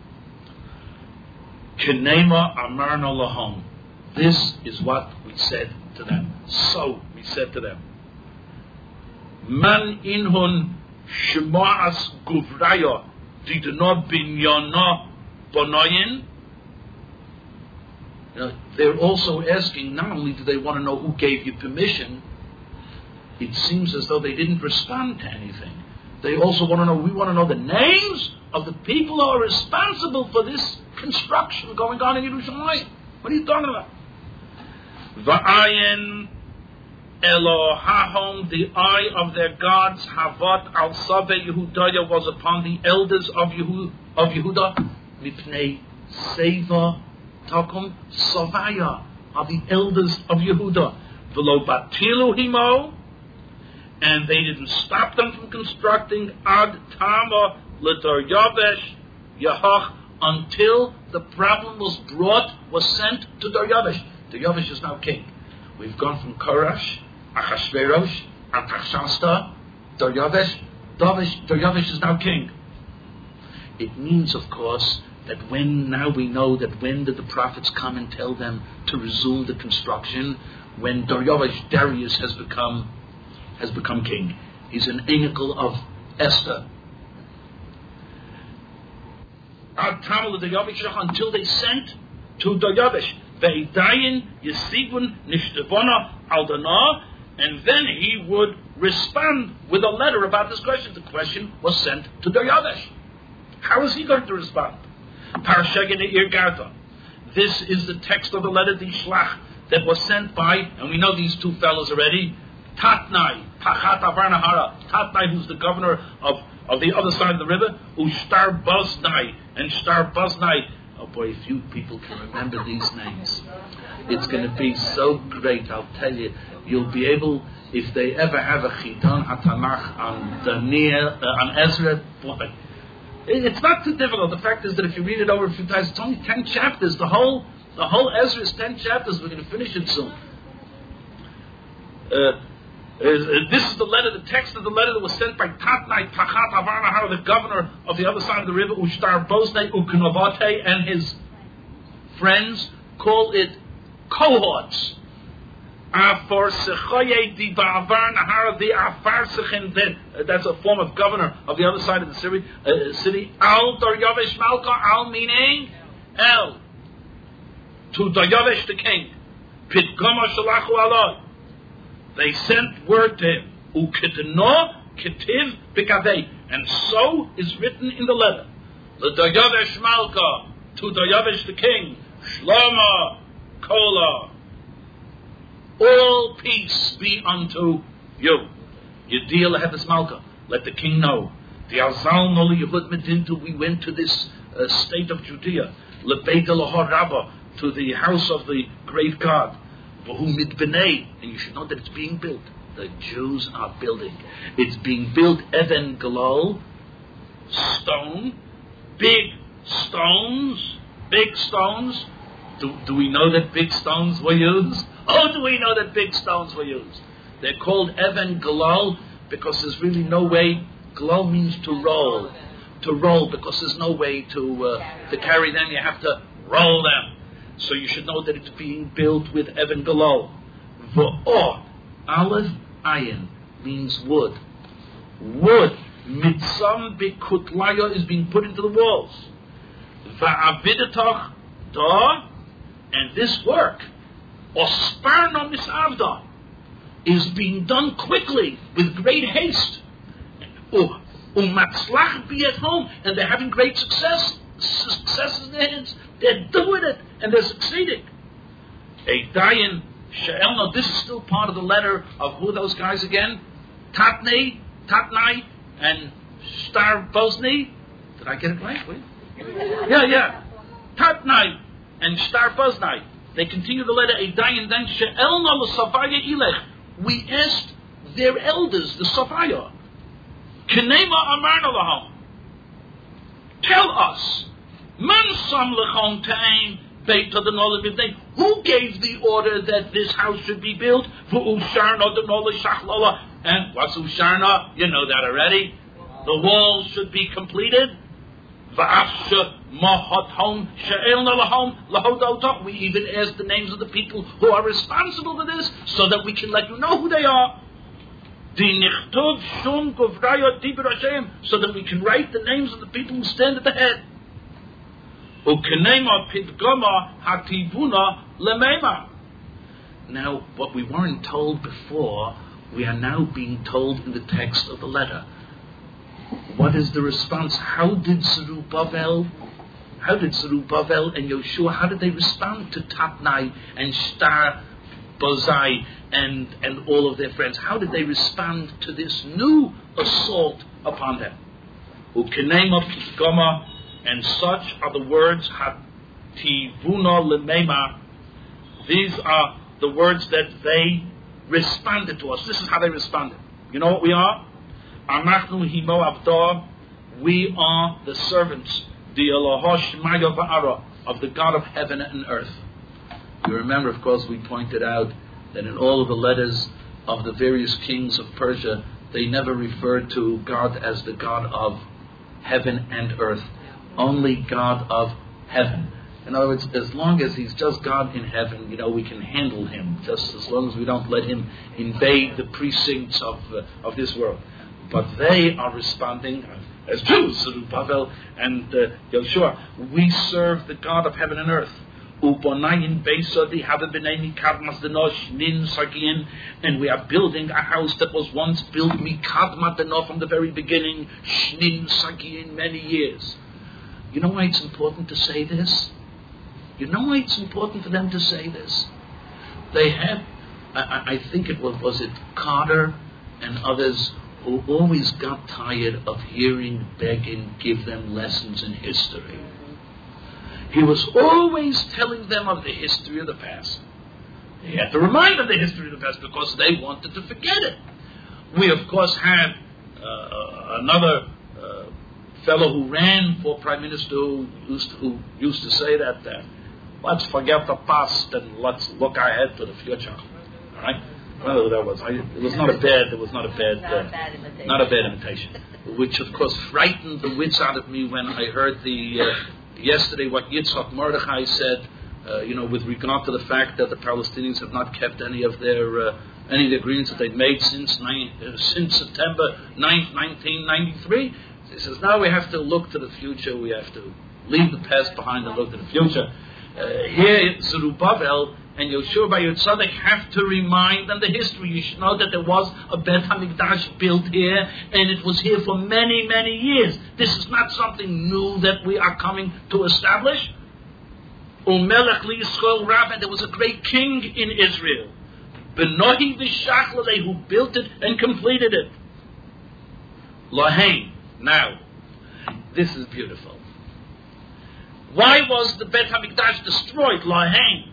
Kenema amarna lahom. This is what we said to them. So we said to them, Man inhun shema'as guvraya didna binyana bonayin. They're also asking, not only do they want to know who gave you permission, it seems as though they didn't respond to anything. They also want to know, we want to know the names of the people who are responsible for this construction going on in Yerushalayim. What are you talking about? Va'ayin Elohahom, the eye of their gods, Havat al Sabe Yehudaya, was upon the elders of Yehu, of Yehuda. Mipnei Seva Takum Savaya are the elders of Yehuda. V'lo batilu himo, and they didn't stop them from constructing Ad Tama L'Dor Yavesh Yahach, until the problem was brought, was sent to Daryavesh. Daryavesh is now king. We've gone from Korash, Achashverosh, Artaxasta, Daryavesh. Daryavesh is now king. It means, of course, that when, now we know that when did the prophets come and tell them to resume the construction? When Daryavesh, Darius has become, has become king. He's an anicle of Esther. Until they sent to Daryavesh. Veidayin Yesigun Nishtevona Aldana, and then he would respond with a letter about this question. The question was sent to Daryavesh. How is he going to respond? Parshegin Irgarta. This is the text of the letter Dishlach that was sent by, and we know these two fellows already, Tatnai, Pachat Avar Nahara, Tatnai, who's the governor of, of the other side of the river, Ushtar Boznai, and Shtar Boznai. Oh boy, if you people can remember these names, it's going to be so great, I'll tell you. You'll be able, if they ever have a Chitan HaTanach on Daniel, uh, on Ezra, boy, It's not too difficult. The fact is that if you read it over a few times, it's only ten chapters. The whole, the whole Ezra is ten chapters. We're going to finish it soon. Uh, Uh, this is the letter, the text of the letter that was sent by Tatnai Tachat Avar, the governor of the other side of the river, Ushtar Bosne Uknovate, and his friends call it cohorts. That's a form of governor of the other side of the city. Uh, city. Al Daryavesh Malka, Al meaning El. To Daryavesh the king. Pitgama Shalachu Aloi. They sent word to him, Ukitno Kitiv Bikavei, and so is written in the letter. The Daryavesh Malka, to Daryavesh the king, Shloma Kola, all peace be unto you. Yediyah Leheves Malka, let the king know. The Azal Noli Yehud Medintu, we went to this uh, state of Judea, Lebeit Elohor Rabbah, to the house of the great God. And you should know that it's being built. The Jews are building. It's being built Even Galal, stone, big stones, big stones. Do, do we know that big stones were used? Oh, do we know that big stones were used? They're called Even Galal because there's really no way. Galal means to roll, to roll because there's no way to uh, to carry them. You have to roll them. So you should know that it's being built with Even Galal. V'or, Aleph Ayin, means wood. Wood, mitzam bikutlaya, is being put into the walls. Va'avidatoch da, and this work, osparna misavda, is being done quickly, with great haste. Umatzlach be at home, and they're having great success. Success in their hands. They're doing it, and they're succeeding. Eidayin She'elno, this is still part of the letter of who are those guys again? Tatnai, Tatnai, and Star Bosni. Did I get it right? Wait. Yeah, yeah. Tatnai and Star Bosni. They continue the letter Eidayin, then She'elno l'Savaya Ilech. We asked their elders, the Savaya, Kenema Amarna Lahom, tell us, Man Sam Lechon Ta'ain Beit Adonai B'nei, who gave the order that this house should be built? V'usharna Adonai Shachlola, and what's Usharna? You know that already. The walls should be completed. V'asha Mahathom She'elna Lahom Lahodotah. We even asked the names of the people who are responsible for this, so that we can let you know who they are. So that we can write the names of the people who stand at the head. Now, what we weren't told before, we are now being told in the text of the letter. What is the response? How did Zerubbabel, how did Zerubbabel and Yoshua, how did they respond to Tatnai and Shtar Bozai and, and all of their friends? How did they respond to this new assault upon them? And such are the words Hativuna Lemema. These are the words that they responded to us. This is how they responded. You know what we are? Anachnu Himo Abdah. We are the servants, the Elohosh Maya Va'ara, of the God of heaven and earth. You remember, of course, we pointed out that in all of the letters of the various kings of Persia, they never referred to God as the God of heaven and earth. Only God of heaven. In other words, as long as He's just God in heaven, you know, we can handle Him. Just as long as we don't let Him invade the precincts of uh, of this world. But they are responding as Jews, Zerubbabel and uh, Yoshua. We serve the God of heaven and earth. And we are building a house that was once built mikadma deno, from the very beginning, shnin sagiin, many years. You know why it's important to say this? You know why it's important for them to say this? They have, I, I think it was, was it Carter and others who always got tired of hearing Begin give them lessons in history. He was always telling them of the history of the past. He had to remind them of the history of the past because they wanted to forget it. We, of course, had uh, another uh, fellow who ran for prime minister who used to, who used to say that uh, let's forget the past and let's look ahead to the future. All right. Well, that was I, it was not a bad it was not a bad not, uh, a bad imitation. not a bad imitation, which of course frightened the wits out of me when I heard the uh, yesterday what Yitzhak Mordechai said. Uh, you know, with regard to the fact that the Palestinians have not kept any of their uh, any of the agreements that they've made since nine, uh, since September ninth, nineteen ninety-three. He says now we have to look to the future. We have to leave the past behind and look to the future. Uh, here, Zerubbabel and Yoshua Bar Yotzadek have to remind them the history. You should know that there was a Beit HaMikdash built here, and it was here for many, many years. This is not something new that we are coming to establish. Umelech liYisrael Rab, and there was a great king in Israel, Benohi v'Shachlelei, who built it and completed it. Lahain. Now, this is beautiful. Why was the Beit HaMikdash destroyed? Lahain.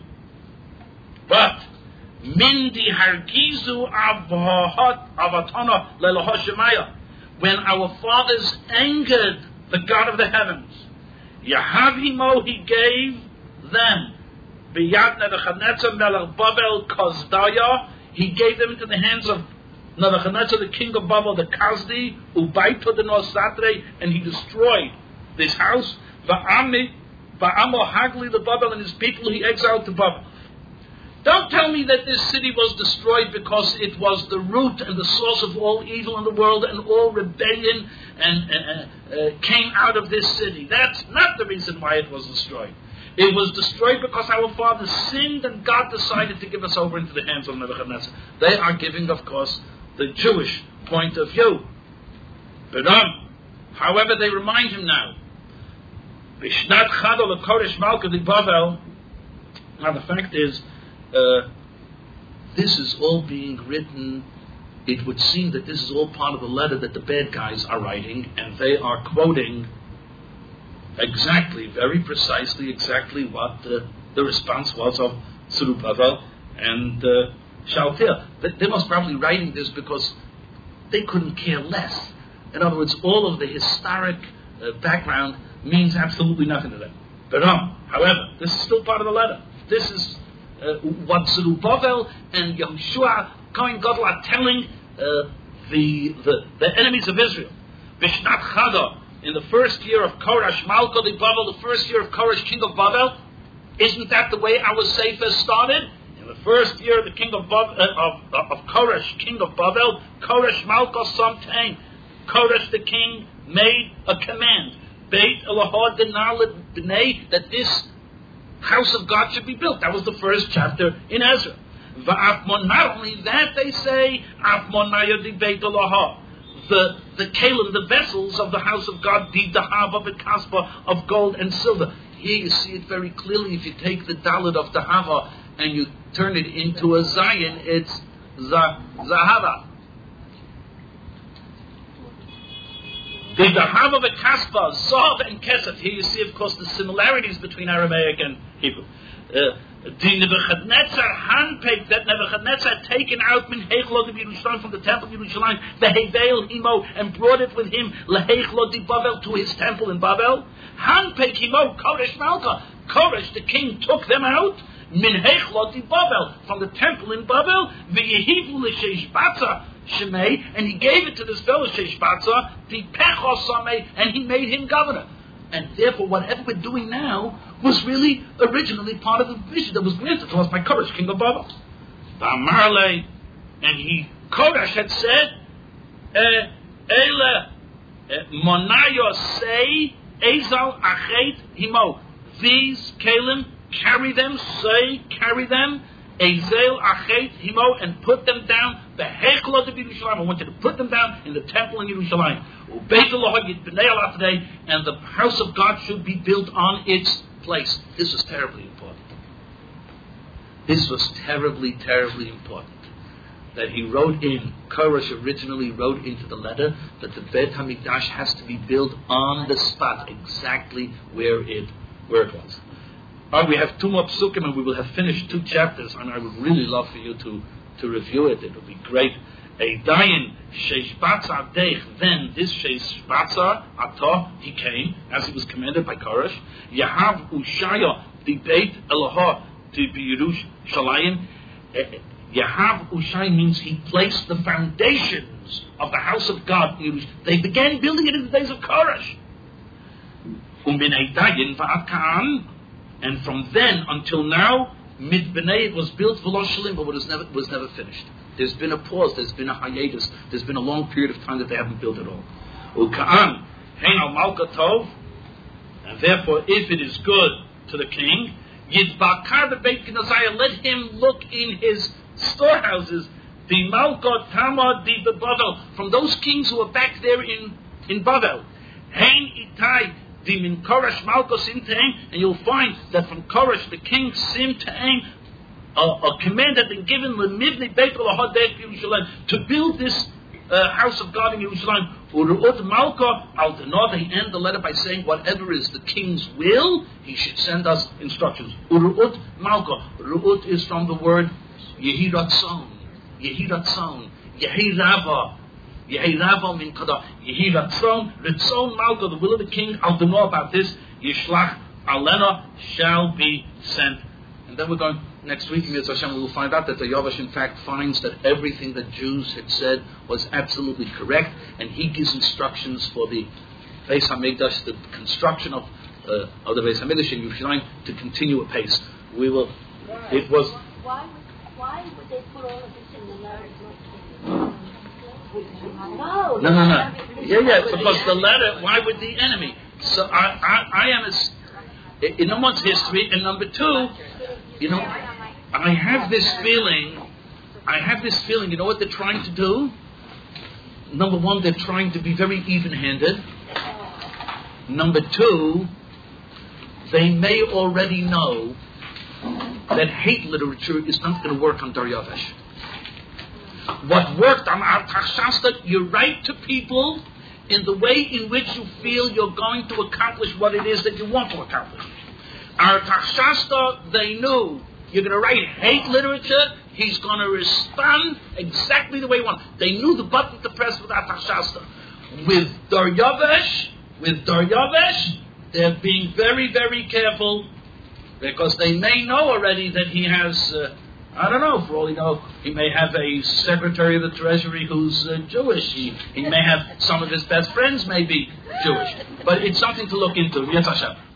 But Mindi Hargizu Avatana Lelohashemaya, when our fathers angered the God of the heavens, Yahavimo, he gave them Biyad Nebuchadnezzar Melech Babel Kazdaya, he gave them into the hands of Nebuchadnezzar, the king of Babel, the Kazdi, Ubaito the Nosatre, and he destroyed this house. Va'ami, Va'amo Hagli the Babel, and his people he exiled to Babel. Don't tell me that this city was destroyed because it was the root and the source of all evil in the world, and all rebellion and uh, uh, came out of this city. That's not the reason why it was destroyed. It was destroyed because our fathers sinned, and God decided to give us over into the hands of Nebuchadnezzar. They are giving, of course, the Jewish point of view. But um, however, they remind him now. Bishnat Chadol Koresh Malka di Bavel. Now the fact is, uh, this is all being written. It would seem that this is all part of the letter that the bad guys are writing, and they are quoting exactly, very precisely, exactly what uh, the response was of Zerubbabel and uh, Shealtiel. They, they must probably writing this because they couldn't care less. In other words, all of the historic uh, background means absolutely nothing to them. But um, however, this is still part of the letter. This is uh, what Zerubbabel and Yehoshua Kohen Gadol are telling uh, the, the the enemies of Israel. Bishnat Chada, in the first year of Koresh Malka di Babel, the first year of Koresh, king of Babel. Isn't that the way our Sefer started? In the first year of the king of Babel, uh, of, of Koresh, king of Babel, Koresh Malka Samtain. Koresh the king made a command, Beit Elahad Denal B'nei, that this house of God should be built. That was the first chapter in Ezra. Va'afmon, not only that, they say, Afmon Nayodi Beit Elahad. The the kalim, the vessels of the house of God, the dahava v'kaspa, of gold and silver. Here you see it very clearly. If you take the dalit of dahava and you turn it into a zayin, it's za, zahava. The dahava v'kaspa, zav and kesef. Here you see, of course, the similarities between Aramaic and Hebrew. Uh, The Nebuchadnezzar handpicked that Nebuchadnezzar had taken out min Heichlo di Yerushalayim, from the temple of Yerushalayim, the Hevel Himo, and brought it with him Leheichlo di Babel, to his temple in Babel. Handpicked Himo Koresh Malka. Koresh the king took them out min Heichlo di Babel, from the temple in Babel. V'yehivu l'Sheshbatza Shemei, and he gave it to this fellow Sheshbatza, the Pechos Samei, and he made him governor. And therefore, whatever we're doing now was really originally part of the vision that was granted to us by Koresh, king of Babel. Ba'amarle, and he, Koresh had said, Ele monayo say, Ezal achet himo. These kalim, carry them, say, carry them, Ezel achet himo, and put them down. The Heichlo of Yerushalayim, I want you to put them down in the temple in Yerushalayim. And the house of God should be built on its place. This was terribly important. This was terribly, terribly important. That he wrote in, Koresh originally wrote into the letter that the Beit HaMikdash has to be built on the spot, exactly where it where it was. Uh, we have two more psukim and we will have finished two chapters, and I would really love for you to, to review it. It would be great. A dayin sheishbatza deich, then this sheishbatza atah, he came as he was commanded by Koresh. Yahav ushaya debate Elohah to Berush Shalayim. Yahav ushaya means he placed the foundations of the house of God. They began building it in the days of Koresh. Umin a dayin va'at ka'an, and from then until now, mid b'nei it was built v'lo shalim, but it was never was never finished. There's been a pause, there's been a hiatus, there's been a long period of time that they haven't built it all. Uka'an, hein al malka tov, and therefore, if it is good to the king, yidbakar b'beit Gnazaya, let him look in his storehouses, the malka tama di bebavel, from those kings who are back there in, in Bavel. Hein itai, the min Koresh malka simtein, and you'll find that from Koresh, the king simtein, A, a command had been given to build this uh, house of God in Yerushalayim. Uru'ut Malka al Denah, they end the letter by saying, whatever is the king's will, he should send us instructions. Uru'ut Malka. Uru'ut is from the word Yehi Ratzon. Yehi Ratzon. Yehi Rava. Yehi Rava min Kada. Yehi Ratzon. Ratzon Malka, the will of the king, al Denah, about this, Yishlach Alena, shall be sent. And then we're going, next week, Mitzvah Hashem, we will find out that the Yavash, in fact, finds that everything that Jews had said was absolutely correct, and he gives instructions for the Beis HaMikdash, the construction of, uh, of the Beis HaMikdash in Yerushalayim, to continue apace. We will, Why? it was... Why would, why would they put all of this in the narrative? No, No, no, no. Yeah, yeah, because the letter, why would the enemy? So I, I, I am, a, in number one's history, and number two, you know, I have this feeling, I have this feeling, you know what they're trying to do? Number one, they're trying to be very even-handed. Number two, they may already know that hate literature is not going to work on Daryavesh. What worked on Artaxerxes, you write to people in the way in which you feel you're going to accomplish what it is that you want to accomplish. Artaxerxes, they knew, you're going to write hate literature, he's going to respond exactly the way you want. They knew the button to press with Artaxerxes. With Daryavesh, with Daryavesh, they're being very, very careful, because they may know already that he has, uh, I don't know, for all you know, he may have a secretary of the treasury who's uh, Jewish. He, he may have some of his best friends may be Jewish. But it's something to look into. Yes, Hashem.